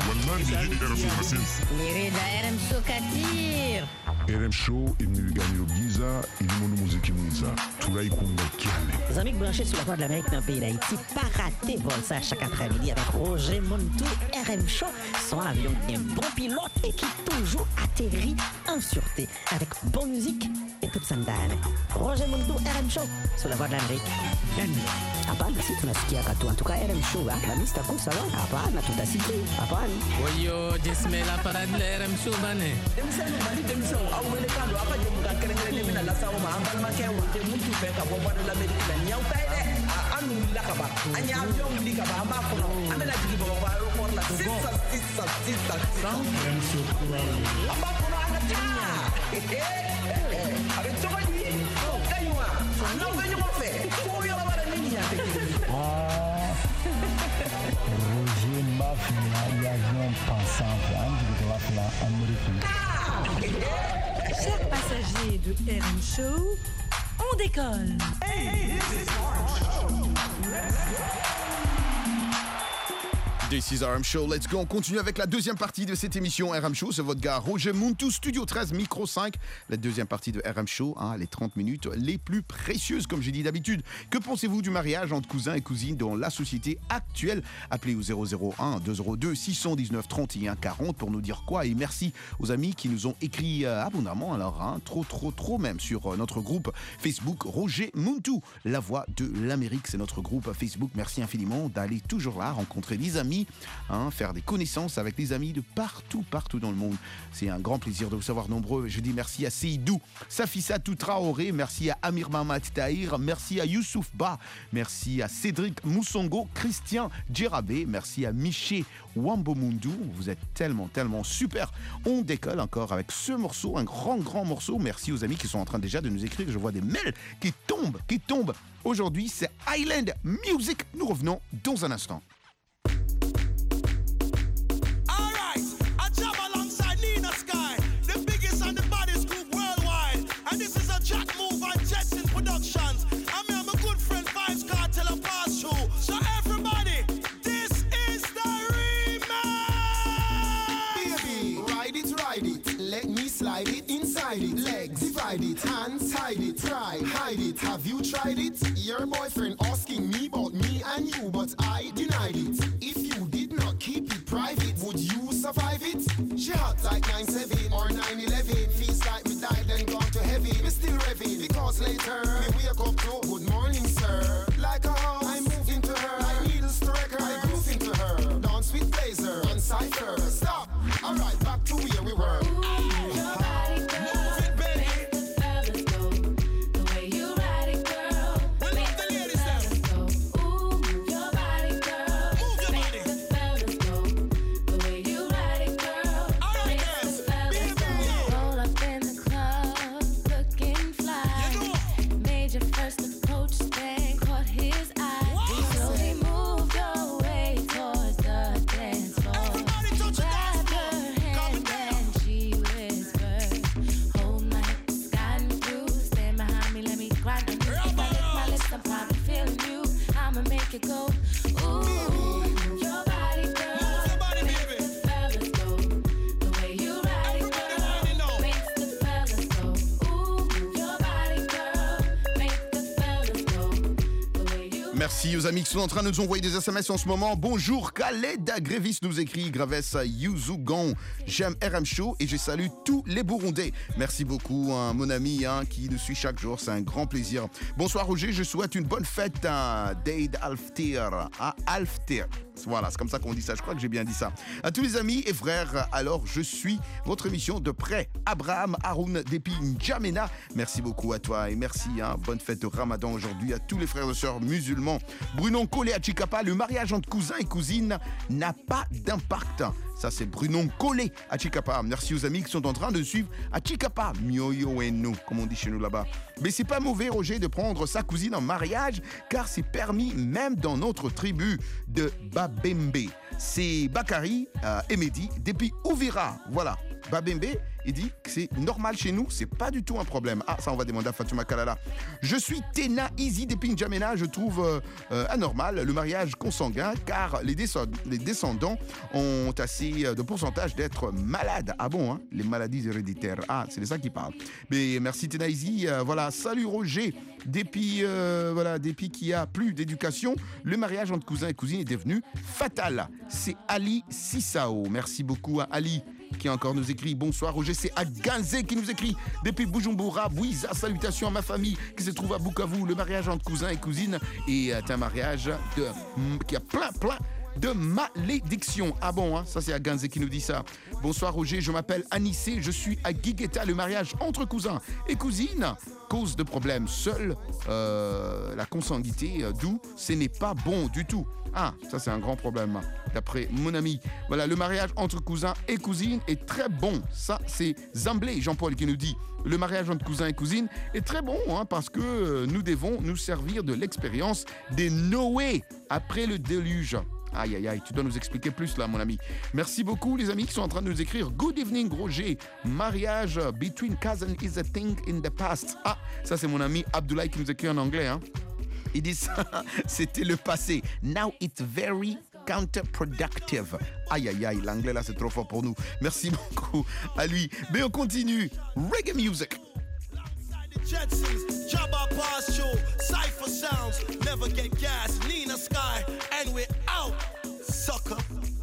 Nirida R M Show Katir. R M Show imniganyiro byiza irimo n'umuziki mwiza turayikunda cyane. Les amis branchés sur la Voix de l'Amérique dans le pays d'Haïti, pas rater vol ça chaque après-midi avec Roger Montou, R M Show, son avion bien bon pilote et qui toujours atterrit en sûreté avec bonne musique et toute sa ndane. Roger Montou, R M Show, sur la Voix de l'Amérique. Hapana, si tunasikia katu. En tout cas, R M Show, la mista kusa lo. Hapana, tutasikia. Hapana. Oyo, jisme la parade de R M Show bane. Demisano mali demisano au wele kando apa je muka kerengere mina la sawo ma ambal ma ke wote mutu be ka bo de l'Amérique la nyaw tay de anu la ka ba anya avion li ka ba amba ko no amela digi bo ba ro ko la sisa sisa sisa R M Show amba ko no ana tinya eh eh avec toi lui kaywa no venyo mo fe ko yo la bara ninya ah Roger Mafia y avion pensant de la Amérique. Chers passagers de R M Show, on décolle. Hey, this is R M Show. Let's go. This is R M Show, let's go. On continue avec la deuxième partie de cette émission R M Show. C'est votre gars Roger Montou, Studio treize, Micro cinq. La deuxième partie de R M Show, hein, les trente minutes les plus précieuses, comme j'ai dit d'habitude. Que pensez-vous du mariage entre cousins et cousines dans la société actuelle? Appelez au zéro zéro un deux zéro deux six un neuf trente et un quarante pour nous dire quoi. Et merci aux amis qui nous ont écrit euh, abondamment, alors hein, trop, trop, trop même, sur euh, notre groupe Facebook Roger Montou, la voix de l'Amérique. C'est notre groupe Facebook. Merci infiniment d'aller toujours là, rencontrer des amis, Hein, faire des connaissances avec des amis de partout, partout dans le monde. C'est un grand plaisir de vous savoir nombreux. Je dis merci à Seydou, Safissa Toutraoré, merci à Amir Mamad Tahir, merci à Youssouf Ba, merci à Cédric Moussongo, Christian Djerabé, merci à Miché Wambomundu. Vous êtes tellement, tellement super. On décolle encore avec ce morceau, un grand, grand morceau. Merci aux amis qui sont en train déjà de nous écrire. Je vois des mails qui tombent, qui tombent. Aujourd'hui, c'est Island Music. Nous revenons dans un instant. And this is a Jack Move and Jetson Productions. And me and my good friend Vibes Cartel and Pass Through. So everybody, this is the remix. Baby, ride it, ride it. Let me slide it inside it. Legs, divide it, hands, hide it. Try, hide it. Have you tried it? Your boyfriend asking me about me and you, but I denied it. If you did not keep it private, would you survive it? She hot like nine seven or nine eleven. Feels like me died and gone to heaven. Me still revving because later me wake up to good morning, sir. Like a house, I move into her. Like needles to record, I groove into her. Dance with blazer and cipher. Stop. All right, back to where we were. Merci aux amis qui sont en train de nous envoyer des S M S en ce moment. Bonjour, Khaled Grévis nous écrit, Graves Yuzugan. J'aime R M Show et je salue tous les Burundais. Merci beaucoup, hein, mon ami hein, qui nous suit chaque jour. C'est un grand plaisir. Bonsoir, Roger. Je souhaite une bonne fête à Deid Alftir. À Alftir. Voilà, c'est comme ça qu'on dit ça. Je crois que j'ai bien dit ça. À tous les amis et frères, alors je suis votre émission de près. Abraham Haroun Depi N'Djamena. Merci beaucoup à toi et merci. Hein, bonne fête de Ramadan aujourd'hui à tous les frères et sœurs musulmans. Bruno Collé à Chikapa, le mariage entre cousins et cousines n'a pas d'impact. Ça, c'est Bruno Collé à Chikapa. Merci aux amis qui sont en train de suivre à Chikapa. Mioyo et nous, comme on dit chez nous là-bas. Mais c'est pas mauvais, Roger, de prendre sa cousine en mariage, car c'est permis même dans notre tribu de Babembe. C'est Bakari euh, et Mehdi depuis Ouvira. Voilà. Babembe, il dit que c'est normal chez nous, c'est pas du tout un problème. Ah, ça, on va demander à Fatouma Kalala. Je suis Tena Easy depuis N'Djamena. Je trouve euh, euh, anormal le mariage consanguin, car les, descend- les descendants ont assez de pourcentage d'être malades. Ah bon, hein, les maladies héréditaires. Ah, c'est de ça qu'il parle. Mais merci Tena Easy. Euh, voilà, salut Roger. Depuis, euh, voilà, depuis qu'il n'y a plus d'éducation, le mariage entre cousins et cousines est devenu fatal. C'est Ali Sissao. Merci beaucoup à Ali qui encore nous écrit. Bonsoir Roger, c'est Aganzé qui nous écrit depuis Bujumbura. Bouiza, salutations à ma famille qui se trouve à Bukavu. Le mariage entre cousins et cousines est un mariage de, qui a plein, plein de malédiction. Ah bon, hein, ça c'est Aganzé qui nous dit ça. Bonsoir Roger, je m'appelle Anissé, je suis à Guigueta. Le mariage entre cousins et cousines cause de problèmes. Seule euh, la consanguinité, euh, d'où ce n'est pas bon du tout. Ah, ça c'est un grand problème, d'après mon ami. Voilà, le mariage entre cousins et cousines est très bon. Ça, c'est Zamblé, Jean-Paul, qui nous dit. Le mariage entre cousins et cousines est très bon, hein, parce que euh, nous devons nous servir de l'expérience des Noé après le déluge. Aïe, aïe, aïe, tu dois nous expliquer plus là, mon ami. Merci beaucoup, les amis qui sont en train de nous écrire. Good evening, Roger. Mariage between cousins is a thing in the past. Ah, ça c'est mon ami Abdoulaye qui nous écrit en anglais, hein. Il dit ça, c'était le passé. Now it's very counterproductive. Aïe, aïe, aïe, l'anglais là c'est trop fort pour nous. Merci beaucoup à lui. Mais on continue. Reggae music. Jetsons, Jabba Pass Show, Cypher Sounds, Never Get Gas, Nina Sky, and we're out, sucker.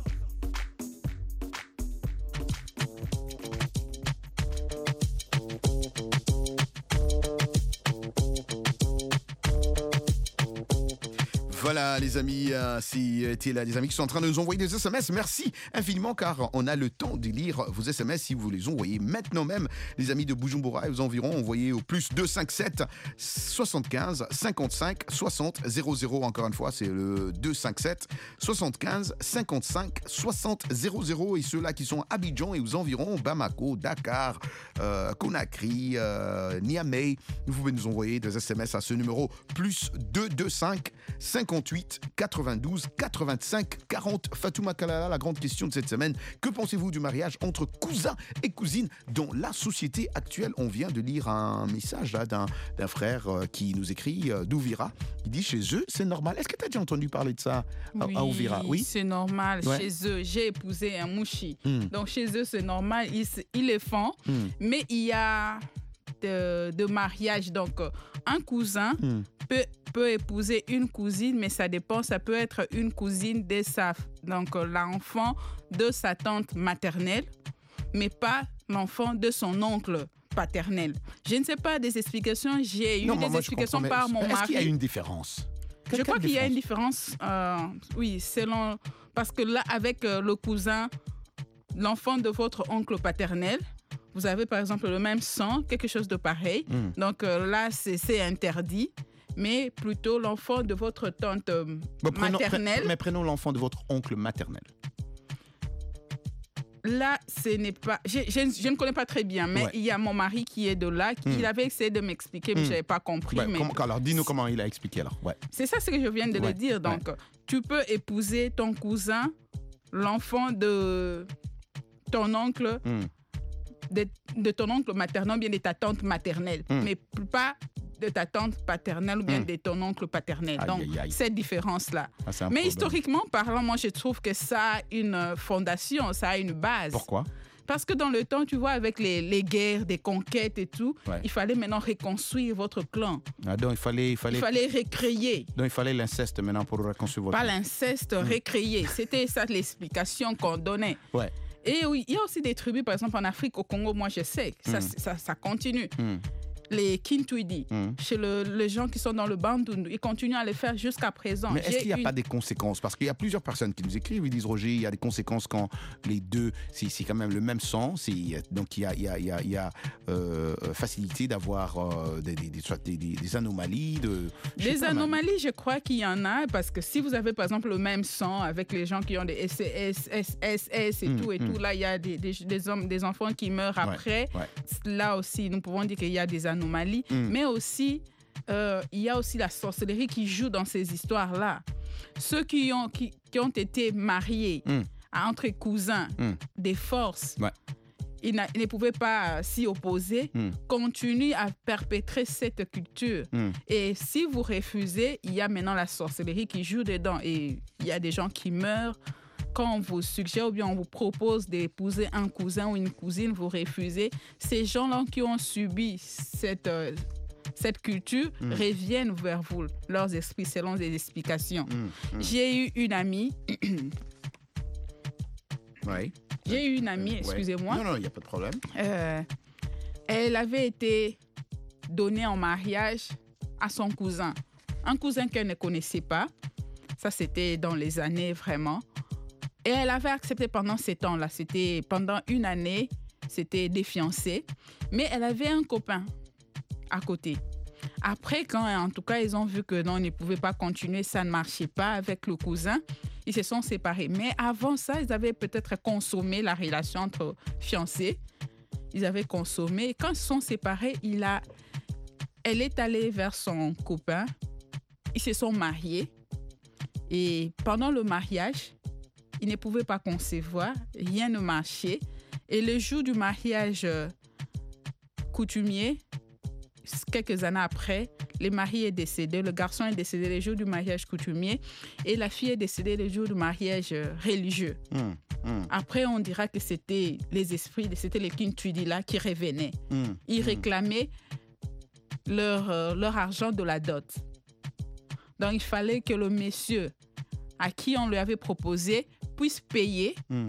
Voilà les amis, euh, c'était là les amis qui sont en train de nous envoyer des S M S. Merci infiniment car on a le temps de lire vos S M S si vous les envoyez maintenant même. Les amis de Bujumbura et aux environs, envoyez au plus deux cinq sept soixante-quinze cinquante-cinq soixante zéro zéro. Encore une fois, c'est le deux cinq sept soixante-quinze cinquante-cinq soixante zéro zéro. Et ceux-là qui sont à Abidjan et aux environs, Bamako, Dakar, euh, Conakry, euh, Niamey, vous pouvez nous envoyer des S M S à ce numéro plus deux deux cinq cinquante-huit quatre-vingt-douze quatre-vingt-cinq quarante. Fatouma Kalala, la grande question de cette semaine. Que pensez-vous du mariage entre cousins et cousines dans la société actuelle? On vient de lire un message là, d'un, d'un frère euh, qui nous écrit euh, d'Ouvira. Il dit chez eux, c'est normal. Est-ce que tu as déjà entendu parler de ça à, oui, à Ouvira? Oui, c'est normal. Ouais. Chez eux, j'ai épousé un mouchi. Mm. Donc chez eux, c'est normal. Ils, ils le font. Mm. Mais il y a de, de mariage. Donc un cousin Mm. peut peut épouser une cousine, mais ça dépend. Ça peut être une cousine de sa, donc l'enfant de sa tante maternelle, mais pas l'enfant de son oncle paternel. Je ne sais pas des explications. J'ai eu Non, des moi, moi, je explications comprends, par mais mon est-ce mari. Est-ce qu'il y a une différence? Je Quelle- crois quelle qu'il y a une différence. euh, oui, selon parce que là, avec euh, le cousin, l'enfant de votre oncle paternel, vous avez par exemple le même sang, quelque chose de pareil. Mm. Donc euh, là, c'est, c'est interdit. Mais plutôt l'enfant de votre tante euh, Bon, prenons- maternelle. pre- mais prenons l'enfant de votre oncle maternel. Là, ce n'est pas. Je, je- je ne connais pas très bien, mais Ouais. il y a mon mari qui est de là, qui Mm. il avait essayé de m'expliquer, mais Mm. je n'avais pas compris. Ouais, mais comment- alors, dis-nous comment il a expliqué alors. Ouais. c'est ça ce que je viens de Ouais, le dire. Donc, tu peux épouser ton cousin, l'enfant de ton oncle, Mm. de, de ton oncle maternel ou bien de ta tante maternelle, Mm. mais pas de ta tante paternelle ou bien Mm. de ton oncle paternel. Aïe, Donc, aïe, aïe. cette différence-là. Ah, c'est un Mais problème. historiquement parlant, moi, je trouve que ça a une fondation, ça a une base. Pourquoi? Parce que dans le temps, tu vois, avec les, les guerres, des conquêtes et tout, Ouais. il fallait maintenant reconstruire votre clan. Ah, donc il fallait, il fallait, Il fallait recréer. donc il fallait l'inceste maintenant pour reconstruire votre. Pas l'inceste, recréer. C'était ça l'explication qu'on donnait. Ouais. Et oui, il y a aussi des tribus, par exemple en Afrique, au Congo, moi je sais, ça, Mm. ça, ça continue. Hmm. Les Kintwidi, Mm. chez le- les gens qui sont dans le Bandundu, ils continuent à les faire jusqu'à présent. Mais est-ce J'ai qu'il n'y a une- pas des conséquences? Parce qu'il y a plusieurs personnes qui nous écrivent, ils disent Roger, il y a des conséquences quand les deux, c'est c'est quand même le même sang, c'est- donc il y a, il y a, il y a, il y a euh, facilité d'avoir euh, des, des, des, soit des- des- des anomalies. De, je sais Des pas, anomalies, je crois qu'il y en a, parce que si vous avez par exemple le même sang avec les gens qui ont des S S, S S S et Mm, tout, et mm. tout, là il y a des, des, des hommes, des enfants qui meurent Ouais, après. ouais. Là aussi, nous pouvons dire qu'il y a des anomalies, Mm. mais aussi, euh, il y a aussi la sorcellerie qui joue dans ces histoires-là. Ceux qui ont, qui, qui ont été mariés Mm. entre cousins, Mm. des forces, Ouais. ils, n'a- ils ne pouvaient pas euh, s'y opposer, Mm. continuent à perpétrer cette culture. Mm. Et si vous refusez, il y a maintenant la sorcellerie qui joue dedans. Et il y a des gens qui meurent. Quand on vous suggère ou bien on vous propose d'épouser un cousin ou une cousine, vous refusez. Ces gens-là qui ont subi cette, euh, cette culture Mm. reviennent vers vous, leurs esprits, selon des explications. Mm, mm. J'ai eu une amie... Ouais. J'ai eu une amie, Ouais. excusez-moi. Non, non, il n'y a pas de problème. Euh, elle avait été donnée en mariage à son cousin. Un cousin qu'elle ne connaissait pas. Ça, c'était dans les années vraiment. Et elle avait accepté pendant ces temps-là. C'était pendant une année, c'était des fiancés. Mais elle avait un copain à côté. Après, quand en tout cas, ils ont vu que non, ils ne pouvaient pas continuer, ça ne marchait pas avec le cousin, ils se sont séparés. Mais avant ça, ils avaient peut-être consommé la relation entre fiancés. Ils avaient consommé. Et quand ils se sont séparés, il a... elle est allée vers son copain. Ils se sont mariés. Et pendant le mariage, ils ne pouvaient pas concevoir. Rien ne marchait. Et le jour du mariage euh, coutumier, quelques années après, le mari est décédé, le garçon est décédé le jour du mariage coutumier et la fille est décédée le jour du mariage euh, religieux. Mm, mm, Après, on dira que c'était les esprits, c'était les Kintwidi là qui revenaient. mm, Ils mm. réclamaient leur, euh, leur argent de la dot. Donc, il fallait que le monsieur à qui on lui avait proposé puisse payer. Mm.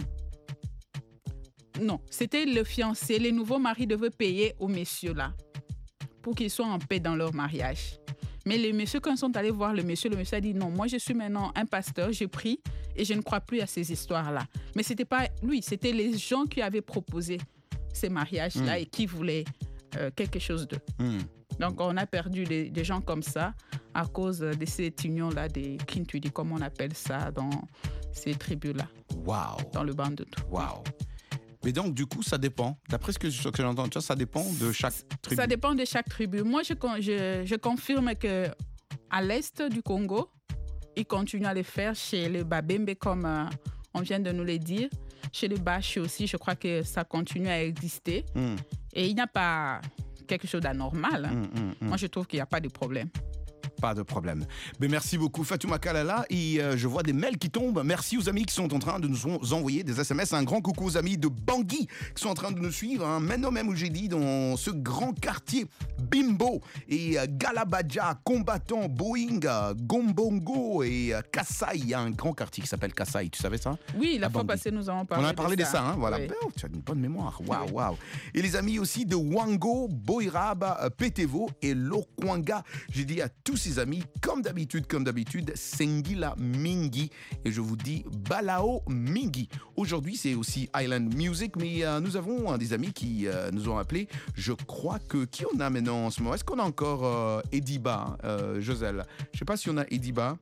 Non, c'était le fiancé, les nouveaux maris devaient payer au monsieur là pour qu'ils soient en paix dans leur mariage. Mais les messieurs, quand ils sont allés voir le monsieur, le monsieur a dit non, moi je suis maintenant un pasteur, j'ai pris et je ne crois plus à ces histoires-là. Mais ce n'était pas lui, c'était les gens qui avaient proposé ces mariages-là Mm. et qui voulaient euh, quelque chose d'eux. Mm. Donc on a perdu des, des gens comme ça à cause de cette union-là des Kintwidi, comme on appelle ça dans ces tribus-là. Waouh. Dans le Bandundu. Waouh. Mais donc, du coup, ça dépend. D'après ce que, ce que j'entends, tu vois, ça dépend de chaque tribu. Ça dépend de chaque tribu. Moi, je, con- je, je confirme que à l'est du Congo, ils continuent à le faire chez les Babembe, comme euh, on vient de nous le dire. Chez les Bashi aussi, je crois que ça continue à exister. Mm. Et il n'y a pas quelque chose d'anormal. hein. Mm, mm, mm. Moi, je trouve qu'il n'y a pas de problème. Pas de problème. Mais merci beaucoup, Fatouma Kalala. Et euh, je vois des mails qui tombent. Merci aux amis qui sont en train de nous envoyer des S M S. Un grand coucou aux amis de Bangui qui sont en train de nous suivre. Hein. Maintenant même où j'ai dit, dans ce grand quartier, Bimbo et euh, Galabadja, Combattant, Boeing, euh, Gombongo et euh, Kassai. Il y a un grand quartier qui s'appelle Kassai. Tu savais ça? Oui, la À fois Bangui. passée, nous avons parlé On a parlé de ça, hein, voilà. Oui. Oh, tu as une bonne mémoire. Waouh, waouh. Et les amis aussi de Wango, Boiraba, euh, Petevo et Lokwanga. J'ai dit à tous ces amis, comme d'habitude, comme d'habitude, Sengila Mingi. Et je vous dis Balao Mingi. Aujourd'hui, c'est aussi Island Music, mais euh, nous avons euh, des amis qui euh, nous ont appelés. Je crois que... Qui on a maintenant en ce moment? Est-ce qu'on a encore euh, Ediba, euh, Joselle? Je ne sais pas si on a Ediba.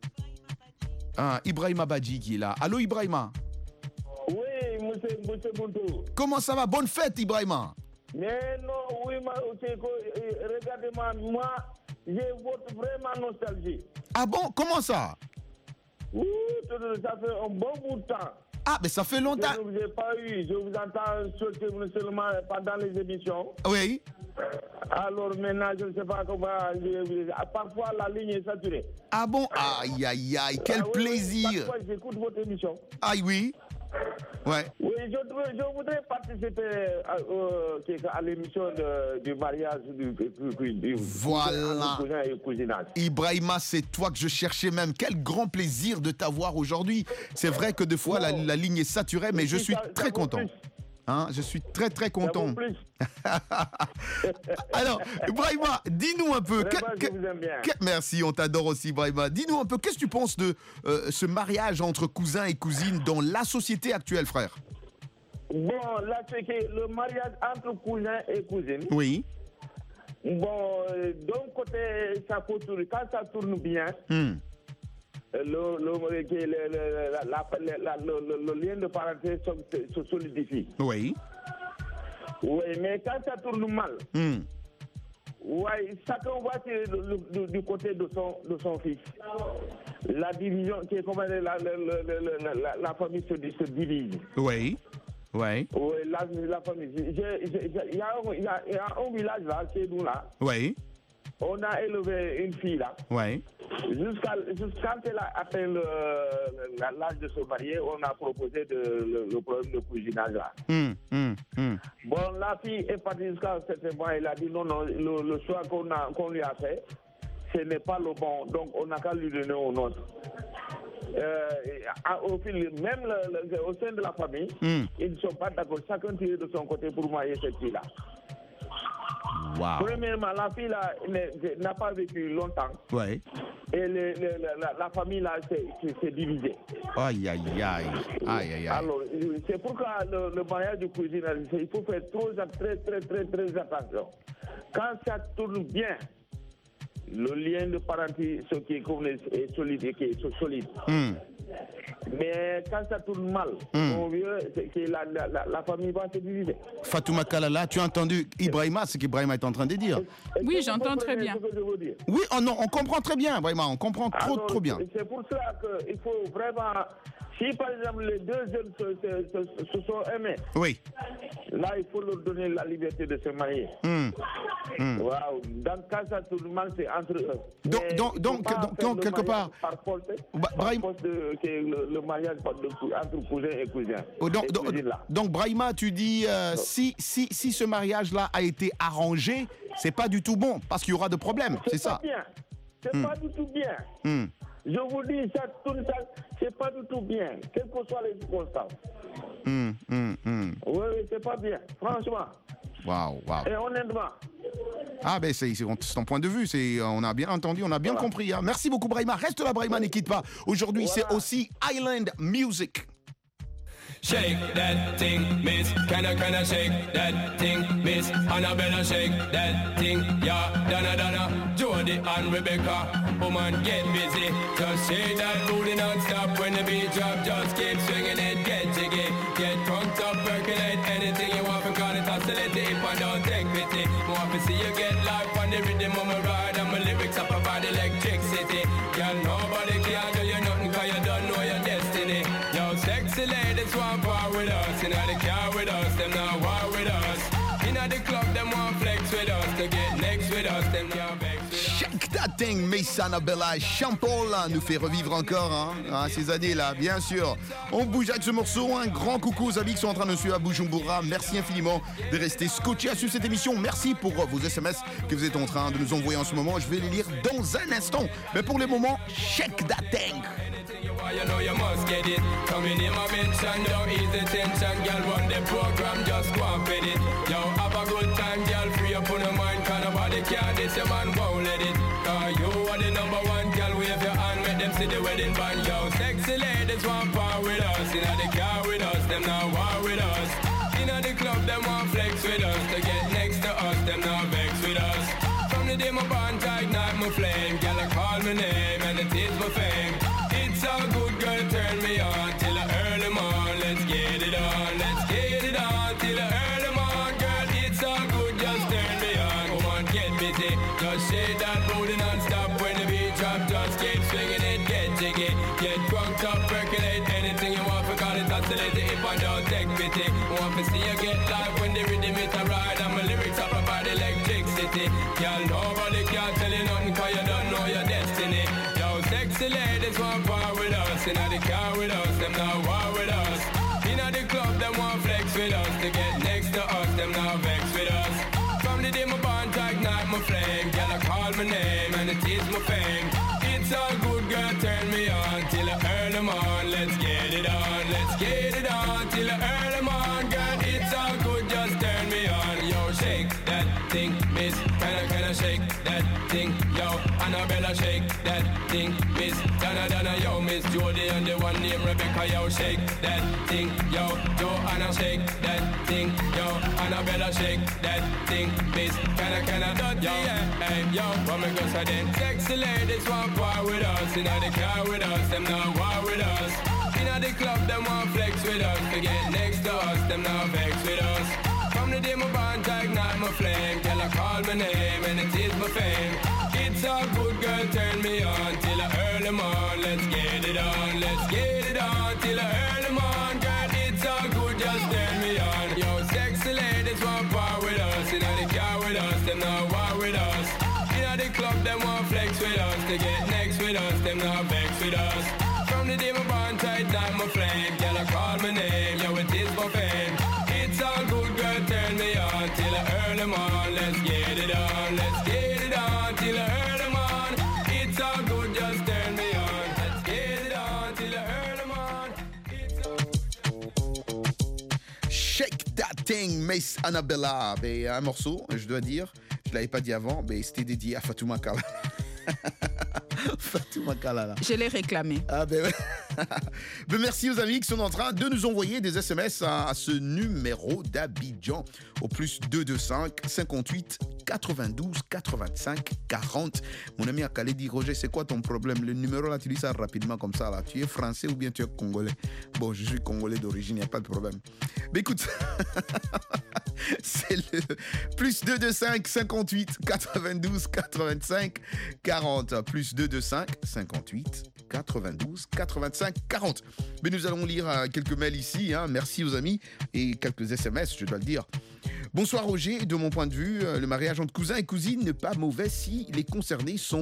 Ah, Ibrahima Badji qui est là. Allô, Ibrahima? Oui, monsieur, monsieur Buntou. Comment ça va? Bonne fête, Ibrahima. Mais non, oui, ma, c'est que, euh, regardez-moi, moi, j'ai votre vraiment nostalgie. Ah bon? Comment ça? Oui, ça fait un bon bout de temps. Ah, mais ça fait longtemps. Je ne vous ai pas eu, je vous entends seulement pendant les émissions. Oui. Alors maintenant, je ne sais pas comment. je- Parfois, la ligne est saturée. Ah bon? Aïe, aïe, aïe, quel Ah oui, oui, plaisir. parfois, j'écoute votre émission. Aïe, oui. Ouais. Oui, je, voudrais- je voudrais participer à, euh, à l'émission de- du mariage du, du, du Voilà. du cousin et cousinage. Ibrahima, c'est toi que je cherchais même. Quel grand plaisir de t'avoir aujourd'hui. C'est vrai que des fois, la, la ligne est saturée, mais je suis très content. Hein, je suis très très content. Alors, Ibrahima, dis-nous un peu. Vraiment, que- je vous aime bien. que- merci, on t'adore aussi, Ibrahima. Dis-nous un peu, qu'est-ce que tu penses de euh, ce mariage entre cousins et cousines dans la société actuelle, frère? Bon, là, c'est que le mariage entre cousins et cousines. Oui. Bon, euh, d'un côté, ça peut tourner. Quand ça tourne bien, Hmm. euh, le, le, que le, le, la- la- la- le- le- le lien de parenté se, se solidifie. Oui. Oui, mais quand ça tourne mal, Hmm. ouais, chacun va tirer le- le- du, du côté de son, de son fils. La division, qui est comment la, la, la, la, la- la famille se, se divise. Oui. Oui. Oui, la, la famille. j'ai- j'ai- j'ai- Il y, a un- il y a- il y a un village là, chez nous là. Oui. On a élevé une fille là. Oui. Jusqu'à jusqu'à quand elle a atteint le- la- l'âge de se marier, on a proposé de, le, le problème de cousinage là. Hmm. Hmm. Hmm. Bon, la fille est partie jusqu'à un certain moment, elle a dit non, non, le, le choix qu'on a- qu'on lui a fait, ce n'est pas le bon, donc on n'a qu'à lui donner au nôtre. Euh, et à- au fil, même le- le- au sein de la famille, Hmm. ils ne sont pas d'accord, chacun tire de son côté pour marier cette fille-là. Wow. Premièrement, la fille là n'est- n'a pas vécu longtemps Ouais. et le- le- la, la- la famille là s'est s'est divisée. Aïe, aïe, aïe. Aïe, aïe, aïe. Alors, c'est pourquoi le, le mariage du cousinage, il faut faire trop, très, très, très, très attention. Quand ça tourne bien, le lien de parenté, ce qui est convenu, est solide et qui est solide. Hmm. Mais quand ça tourne mal, Hmm. mon vieux, c'est que la, la, la, la famille va se diviser. Fatouma Kalala, tu as entendu Ibrahima, ce qu'Ibrahima est en train de dire? Oui, j'entends très bien. C'est ce que je veux dire. Oui, oh non, on comprend très bien, Ibrahima, on comprend trop, Alors, trop bien. C'est pour cela qu'il faut vraiment. Si par exemple les deux jeunes se, se- se- se sont aimés, Oui. là il faut leur donner la liberté de se marier. Hmm. Hmm. Waouh, dans cas ça tout le monde c'est entre eux. Donc- Mais donc- il faut donc- pas donc- faire donc, le quelque mariage part- par force, Bah, par Brahim- force de, que le, le mariage par de- entre cousins et cousins. Oh, donc, Et donc, cousines, là. donc, Brahima, tu dis, euh, si, si, si ce mariage-là a été arrangé, c'est pas du tout bon, parce qu'il y aura de problèmes, c'est pas ça? bien. C'est Hmm. pas du tout bien. Hmm. Je vous dis, ça tourne, ça, c'est pas du tout bien, quelles que soient les circonstances. Hmm, hmm, hmm. Oui, oui, c'est pas bien, franchement. Waouh, waouh. Et honnêtement. Ah ben c'est c'est ton point de vue, c'est on a bien entendu, on a bien compris. hein. Merci beaucoup Brahima. Reste là Brahima, ne quitte pas. Aujourd'hui c'est aussi Island Music. Shake that thing, miss. Can I, can I shake that thing, miss? Annabella, shake that thing, yeah. Donna, Donna, Jody and Rebecca. Woman, get busy. Just shake that booty non-stop when the beat drop. Just keep swinging it, get jiggy. Get drunk up, percolate anything you want. Call it oscillate if I don't take pity. More to see you get life on the rhythm of my ride. And my lyrics up about electricity. Girl, nobody can do you nothing cause you don't know your destiny. Yo, sexy ladies want part with us. Inna the car with us, them not war with us. Inna the club, them want flex with us. To get next with us, them not vex with us. Shake that thing, Miss Annabella Champol nous fait revivre encore hein, hein, ces années-là, bien sûr. On bouge avec ce morceau. Un grand coucou aux amis qui sont en train de nous suivre à Bujumbura. Merci infiniment de rester scotchés à suivre cette émission. Merci pour vos S M S que vous êtes en train de nous envoyer en ce moment. Je vais les lire dans un instant. Mais pour le moment, shake that thing. You know you must get it. Coming in my mention, don't ease the tension. Girl, run the program, just go and fit it. Yo, have a good time, girl, free up on your mind. Cause nobody can this, your man won't let it. Cause you are the number one, girl, wave your hand, make them see the wedding band. Yo, sexy ladies want part with us. Inna the car with us, them not war with us. Inna the club, them want flex with us. To get next to us, them not vex with us. From the day my bond, I ignite my flame. Girl, I call my name and it is my fame. It's all good, girl, turn me on till the early morn. Let's get it on, let's get it on till the early morn. Girl, it's all good, just turn me on. Come on, get busy, just shake that booty non-stop. When the beat drop, just keep swinging it, get jiggy. Get drunk up, percolate anything you want, for call it oscillate. If I don't take pity, want to see you get live when the rhythm is a ride. And my lyrics up about electricity. Girl, nobody can tell you nothing cause you don't know your destiny. Yo, sexy ladies want part with us. Inna the car with us, them not war with us. my name and it is my fame. It's all good, girl, turn me on till I earn them on. Let's get it on, let's get it on till I earn them on. Girl, it's all good, just turn me on. Yo, shake that thing, miss. Can I, can I shake that thing? Yo, Annabella, shake that thing, miss. Donna, Donna, yo, Miss Jody and the one named Rebecca, yo, shake that thing. Yo, Joanna, shake that thing. Yo, Annabella, shake that thing, miss. Can I, can I, yo, hey, yo, what me go say then? Sexy ladies want war with us. Inna the car with us, them not war with us. Inna the club, them want flex with us. To get next to us, them not vex with us. From the day my bond, I ignite my flame. Till I call my name and it is my fame. It's all good, girl, turn me on till I earn them on. Let's get it on, let's get it on till I earn them on. Girl, it's all good, just turn me on. Yo, sexy ladies want power with us. Inna the car with us, them not war with us. Inna the club, them want flex with us. To get next with us, them not vex with us. From the day my bond tight, down my flame. Girl, I call my name, yo, it is for fame. It's all good, girl, turn me on till I earn them on. Let's get it on, let's get it on till I earn them on. It's all good, just turn me on. Let's get it on till I earn them on. Shake That Thing, Miss Annabella. Ben, un morceau, je dois dire, je ne l'avais pas dit avant, mais c'était dédié à Fatouma Kalala. Fatouma Kalala. Je l'ai réclamé. Ah ben, ben merci aux amis qui sont en train de nous envoyer des S M S à, à ce numéro d'Abidjan au plus deux deux cinq, cinquante-huit, quatre-vingt-douze, quatre-vingt-cinq, quarante. Mon ami Akale dit Roger, c'est quoi ton problème? Le numéro là, tu dis ça rapidement comme ça là. Tu es français ou bien tu es congolais? Bon, je suis congolais d'origine, il n'y a pas de problème. Mais écoute, c'est le plus deux deux cinq, cinquante-huit, quatre-vingt-douze, quatre-vingt-cinq, quarante. Plus deux deux cinq, cinquante-huit, quatre-vingt-douze, quatre-vingt-cinq, quarante. Mais nous allons lire euh, quelques mails ici, hein. Merci aux amis, et quelques S M S, je dois le dire. Bonsoir Roger, de mon point de vue, euh, le mariage entre cousins et cousines n'est pas mauvais si les concernés sont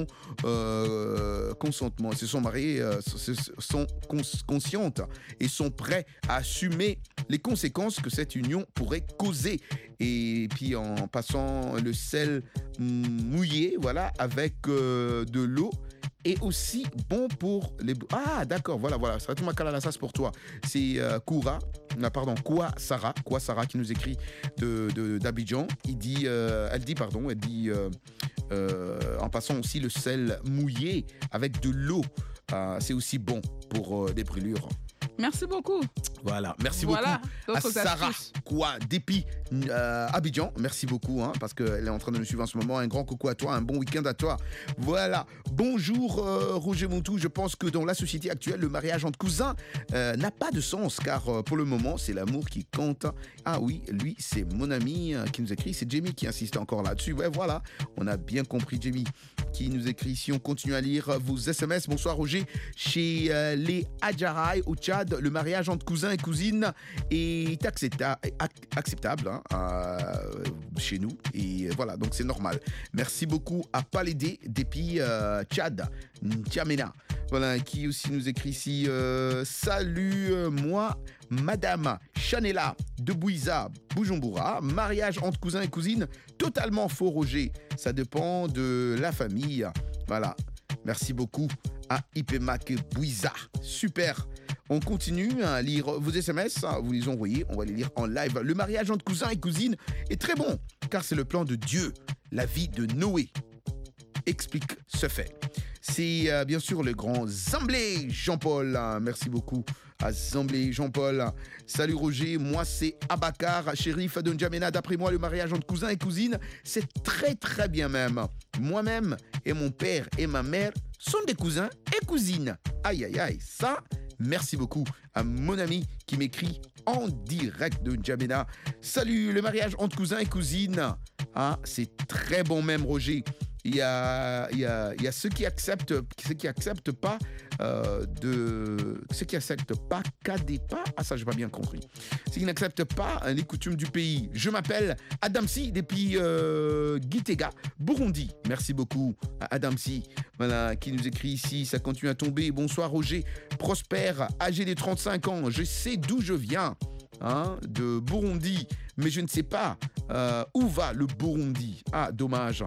euh, consentement, se sont mariés, euh, sont cons- conscientes et sont prêts à assumer les conséquences que cette union pourrait causer. Et puis en passant le sel mouillé, voilà, avec euh, de l'eau. Et aussi bon pour les... Ah, d'accord, voilà, voilà. Ça va tout ma calala, ça c'est pour toi. C'est euh, Koura, ah, pardon, Koua Sarah, Koua Sarah qui nous écrit de, de, d'Abidjan. Il dit, euh, elle dit, pardon, elle dit, euh, euh, en passant aussi le sel mouillé avec de l'eau, euh, c'est aussi bon pour euh, les brûlures. Merci beaucoup. Voilà, merci voilà, beaucoup à Sarah Koua depuis euh, Abidjan. Merci beaucoup, hein, parce qu'elle est en train de nous suivre en ce moment. Un grand coucou à toi, un bon week-end à toi. Voilà, bonjour euh, Roger Montou. Je pense que dans la société actuelle, le mariage entre cousins euh, n'a pas de sens, car euh, pour le moment, c'est l'amour qui compte. Ah oui, lui, c'est mon ami euh, qui nous écrit. C'est Jamie qui insiste encore là-dessus. Ouais, voilà, on a bien compris Jamie qui nous écrit. Si on continue à lire vos S M S, bonsoir Roger. Chez euh, les Adjaraï au Tchad, le mariage entre cousins et cousines est accepta- acceptable hein, euh, chez nous. Et voilà, donc c'est normal. Merci beaucoup à Palédé depuis euh, Tchad, N'Djamena. Voilà, qui aussi nous écrit ici. Euh, Salut, euh, moi, Madame Chanela de Bouiza, Bujumbura. Mariage entre cousins et cousines, totalement faux Roger. Ça dépend de la famille. Voilà. Merci beaucoup à Ipemak Bouiza. Super. On continue à lire vos S M S, vous les envoyez, on va les lire en live. Le mariage entre cousins et cousines est très bon, car c'est le plan de Dieu. La vie de Noé explique ce fait. C'est euh, bien sûr le grand Zamblé Jean-Paul. Merci beaucoup à Zamblé Jean-Paul. Salut Roger, moi c'est Abakar, shérif de N'Djamena. D'après moi, le mariage entre cousins et cousines, c'est très très bien même. Moi-même et mon père et ma mère sont des cousins et cousines. Aïe aïe aïe, ça... Merci beaucoup à mon ami qui m'écrit en direct de N'Djamena. Salut, le mariage entre cousins et cousines, ah, c'est très bon même Roger. Il y a, il y a, il y a ceux qui acceptent, ceux qui acceptent pas euh, de, ceux qui acceptent pas Kadepa. Ah ça j'ai pas bien compris. Ceux qui n'acceptent pas les coutumes du pays. Je m'appelle Adamsi depuis euh, Gitega, Burundi. Merci beaucoup à Adamsi. Voilà qui nous écrit ici. Ça continue à tomber. Bonsoir Roger, prospère, âgé de trente-cinq ans. Je sais d'où je viens. Hein, de Burundi, mais je ne sais pas euh, où va le Burundi. Ah, dommage.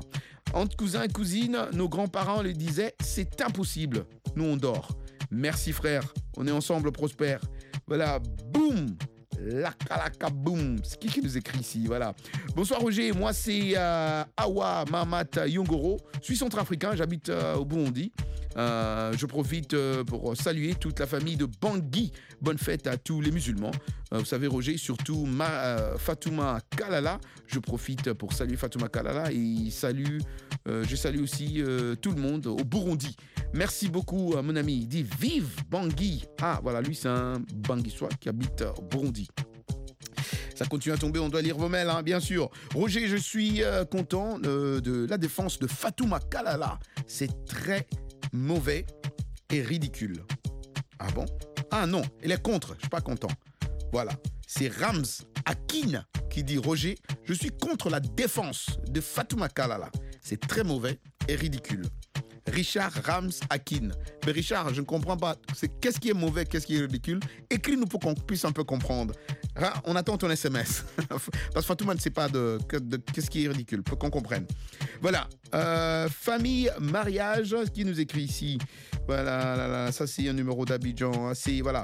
Entre cousins et cousines, nos grands-parents le disaient, c'est impossible. Nous, on dort. Merci frère, on est ensemble, prospère. Voilà, boum, laka laka boum. C'est qui qui nous écrit ici? Voilà. Bonsoir Roger, moi c'est euh, Awa Mahamat Yongoro. Je suis centrafricain, j'habite euh, au Burundi. Euh, je profite euh, pour saluer toute la famille de Bangui. Bonne fête à tous les musulmans. Euh, vous savez Roger, surtout ma, euh, Fatouma Kalala. Je profite pour saluer Fatouma Kalala et salue, euh, je salue aussi euh, tout le monde au Burundi. Merci beaucoup euh, mon ami. Il dit vive Bangui. Ah voilà, lui c'est un Banguissois qui habite euh, au Burundi. Ça continue à tomber, on doit lire vos mails, hein, bien sûr. Roger, je suis euh, content euh, de la défense de Fatouma Kalala. C'est très mauvais et ridicule. Ah bon? Ah non, elle est contre, je suis pas content. Voilà, c'est Rams Akin qui dit Roger, je suis contre la défense de Fatouma Kalala. C'est très mauvais et ridicule. Richard Rams Akin. Mais Richard, je ne comprends pas. C'est qu'est-ce qui est mauvais, qu'est-ce qui est ridicule? Écris-nous pour qu'on puisse un peu comprendre. On attend ton S M S. Parce que Fatouma ne sait pas de, de, de qu'est-ce qui est ridicule, pour qu'on comprenne. Voilà. Euh, famille, mariage, qui nous écrit ici. Voilà, là, là, ça c'est un numéro d'Abidjan. C'est, voilà.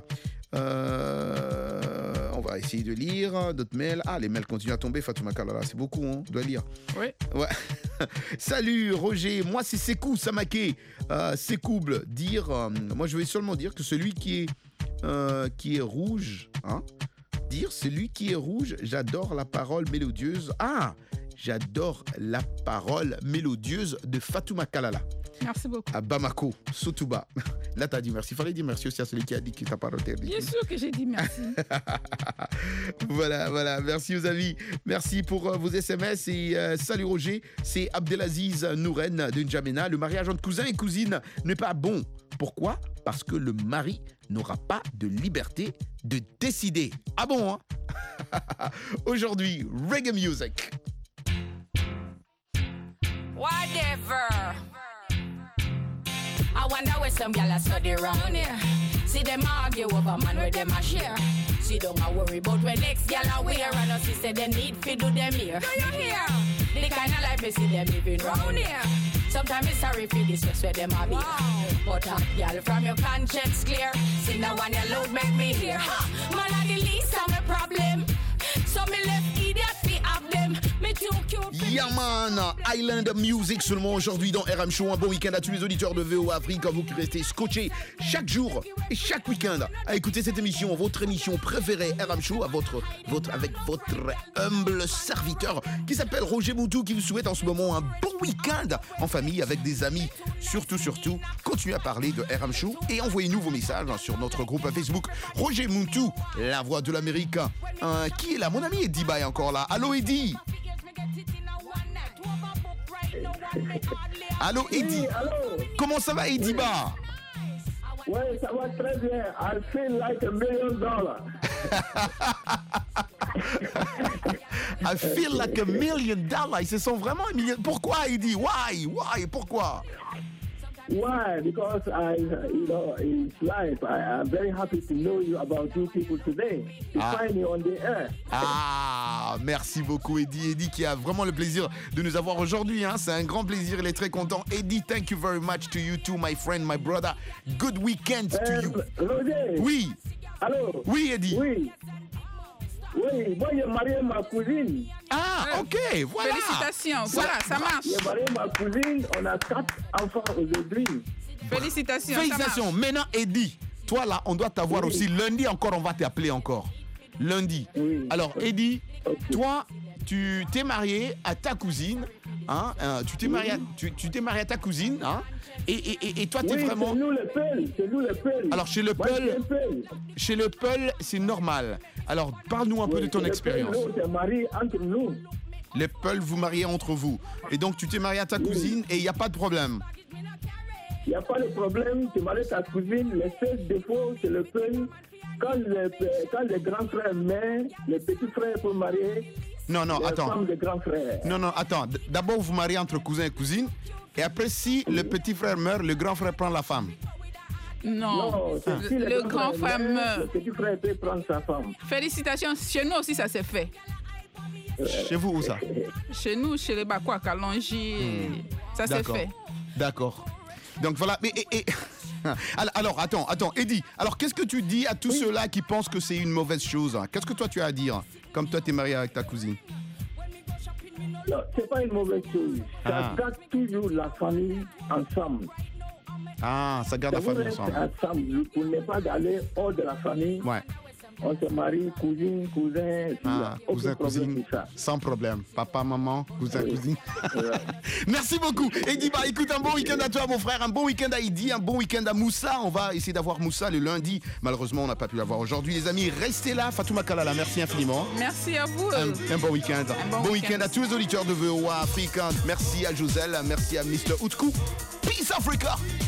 Euh, on va essayer de lire d'autres mails. Ah, les mails continuent à tomber, Fatouma Kalala. C'est beaucoup, hein, on doit lire. Oui. Ouais. Salut Roger, moi c'est Sekou Samake. Euh, Sekouble, dire. Euh, moi je vais seulement dire que celui qui est, euh, qui est rouge, hein, dire celui qui est rouge, j'adore la parole mélodieuse. Ah, j'adore la parole mélodieuse de Fatouma Kalala. Merci beaucoup. À Bamako, Sotouba. Là, t'as dit merci. Il fallait dire merci aussi à celui qui a dit que t'as pas interdit. Bien sûr que j'ai dit merci. Voilà, voilà. Merci aux amis. Merci pour euh, vos S M S. Et euh, salut Roger. C'est Abdelaziz Nouren de N'Djamena. Le mariage entre cousins et cousines n'est pas bon. Pourquoi? Parce que le mari n'aura pas de liberté de décider. Ah bon, hein? Aujourd'hui, reggae music. Whatever. I wonder where some gyal a study round here. See them argue over man where them a share. See don't a worry about where next gyal a wear. And us say they need fi do them here. Do you hear? The kind of life we see them living round here. Sometimes it's sorry for this where them a be. Wow. But a gyal from your conscience clear. See the one you load make me hear. Ha! Man a the least of my problem. So me left idiot fi have them. Me too cute. Yaman, Island Music seulement aujourd'hui dans R M Show. Un bon week-end à tous les auditeurs de V O Afrique. Vous qui restez scotchés chaque jour et chaque week-end à écouter cette émission, votre émission préférée R M Show, à votre, votre, avec votre humble serviteur qui s'appelle Roger Moutou, qui vous souhaite en ce moment un bon week-end en famille avec des amis. Surtout, surtout, continuez à parler de R M Show et envoyez-nous vos messages hein, sur notre groupe Facebook Roger Moutou, la voix de l'Amérique. Euh, qui est là? Mon ami Eddie Ba est encore là. Allô Eddie? Allô Eddie? Oui, allô? Comment ça va Eddie Ba? Oui, ça va très bien. I feel like a million dollars. I feel like a million dollars. Ils se sont vraiment un million. Pourquoi Eddie? Why? Why? Pourquoi? Why? Because I, you know, it's life. I, I'm very happy to know you about you people today. To Ah. find you on the air. Ah, merci beaucoup Eddie. Eddie qui a vraiment le plaisir de nous avoir aujourd'hui. Hein. C'est un grand plaisir, il est très content. Eddie, thank you very much to you too, my friend, my brother. Good weekend to Euh, you. Roger. Oui. Allô? Oui, Eddie. Oui. Oui, moi j'ai marié ma cousine. Ah, ok, voilà. Félicitations, voilà, ça marche. J'ai marié ma cousine, on a quatre enfants aujourd'hui. Félicitations, ça Félicitations. marche. Maintenant, Eddie, toi là, on doit t'avoir Oui. aussi. Lundi encore, on va t'appeler encore. Lundi. Alors, Eddie, toi, tu t'es marié à ta cousine. Hein, euh, tu t'es marié, à- tu, tu t'es marié à ta cousine. Hein, et, et, et, et toi, tu es Oui, vraiment. c'est nous le Peul, c'est nous le Peul. Alors, chez le Moi, je suis Peul, un Peul. chez le Peul, c'est normal. Alors, parle-nous un peu de ton C'est le expérience. Peul, nous, on s'est mariés entre nous. Les Peuls, vous mariez entre vous. Et donc, tu t'es marié à ta cousine et il n'y a pas de problème. Il n'y a pas de problème, tu maries ta cousine. Le seul défaut, c'est le Peul. Quand le, quand le grand frère meurt, le petit frère peut marier. Non, non, la attends. femme de grand frère. Non, non, attends. D- D'abord, vous mariez entre cousins et cousines. Et après, si le petit frère meurt, le grand frère prend la femme. Non, Non, c'est si le, le grand frère meurt. Le petit frère peut prendre sa femme. Félicitations, chez nous aussi ça s'est fait. Chez vous, où ça? Chez nous, chez les Bakwa, Kalonji, Ça s'est D'accord. fait. D'accord. Donc voilà, mais... Et, et... Alors, attends, attends, Eddie, alors qu'est-ce que tu dis à tous ceux-là qui pensent que c'est une mauvaise chose? Qu'est-ce que toi tu as à dire? Comme toi, tu es marié avec ta cousine. Non, c'est pas une mauvaise chose. Ça Ah. garde toujours la famille ensemble. Ah, ça garde la vous famille restez ensemble. ensemble. Vous n'êtes pas d'aller hors de la famille. Ouais. On se marie, cousine, cousin, tout Ah, ça. Aucun cousin, problème cousine, sur ça. sans problème. Papa, maman, cousin, Oui. cousine. Merci beaucoup. Eddie, bah écoute, un bon week-end à toi, mon frère. Un bon week-end à Eddie, un bon week-end à Moussa. On va essayer d'avoir Moussa le lundi. Malheureusement, on n'a pas pu l'avoir aujourd'hui. Les amis, restez là. Fatouma Kalala, merci infiniment. Merci à vous. Un, un bon week-end. bon bon week-end. week-end à tous les auditeurs de V O A Afrique. Merci à Joselle, merci à mister Outkou. Peace Africa.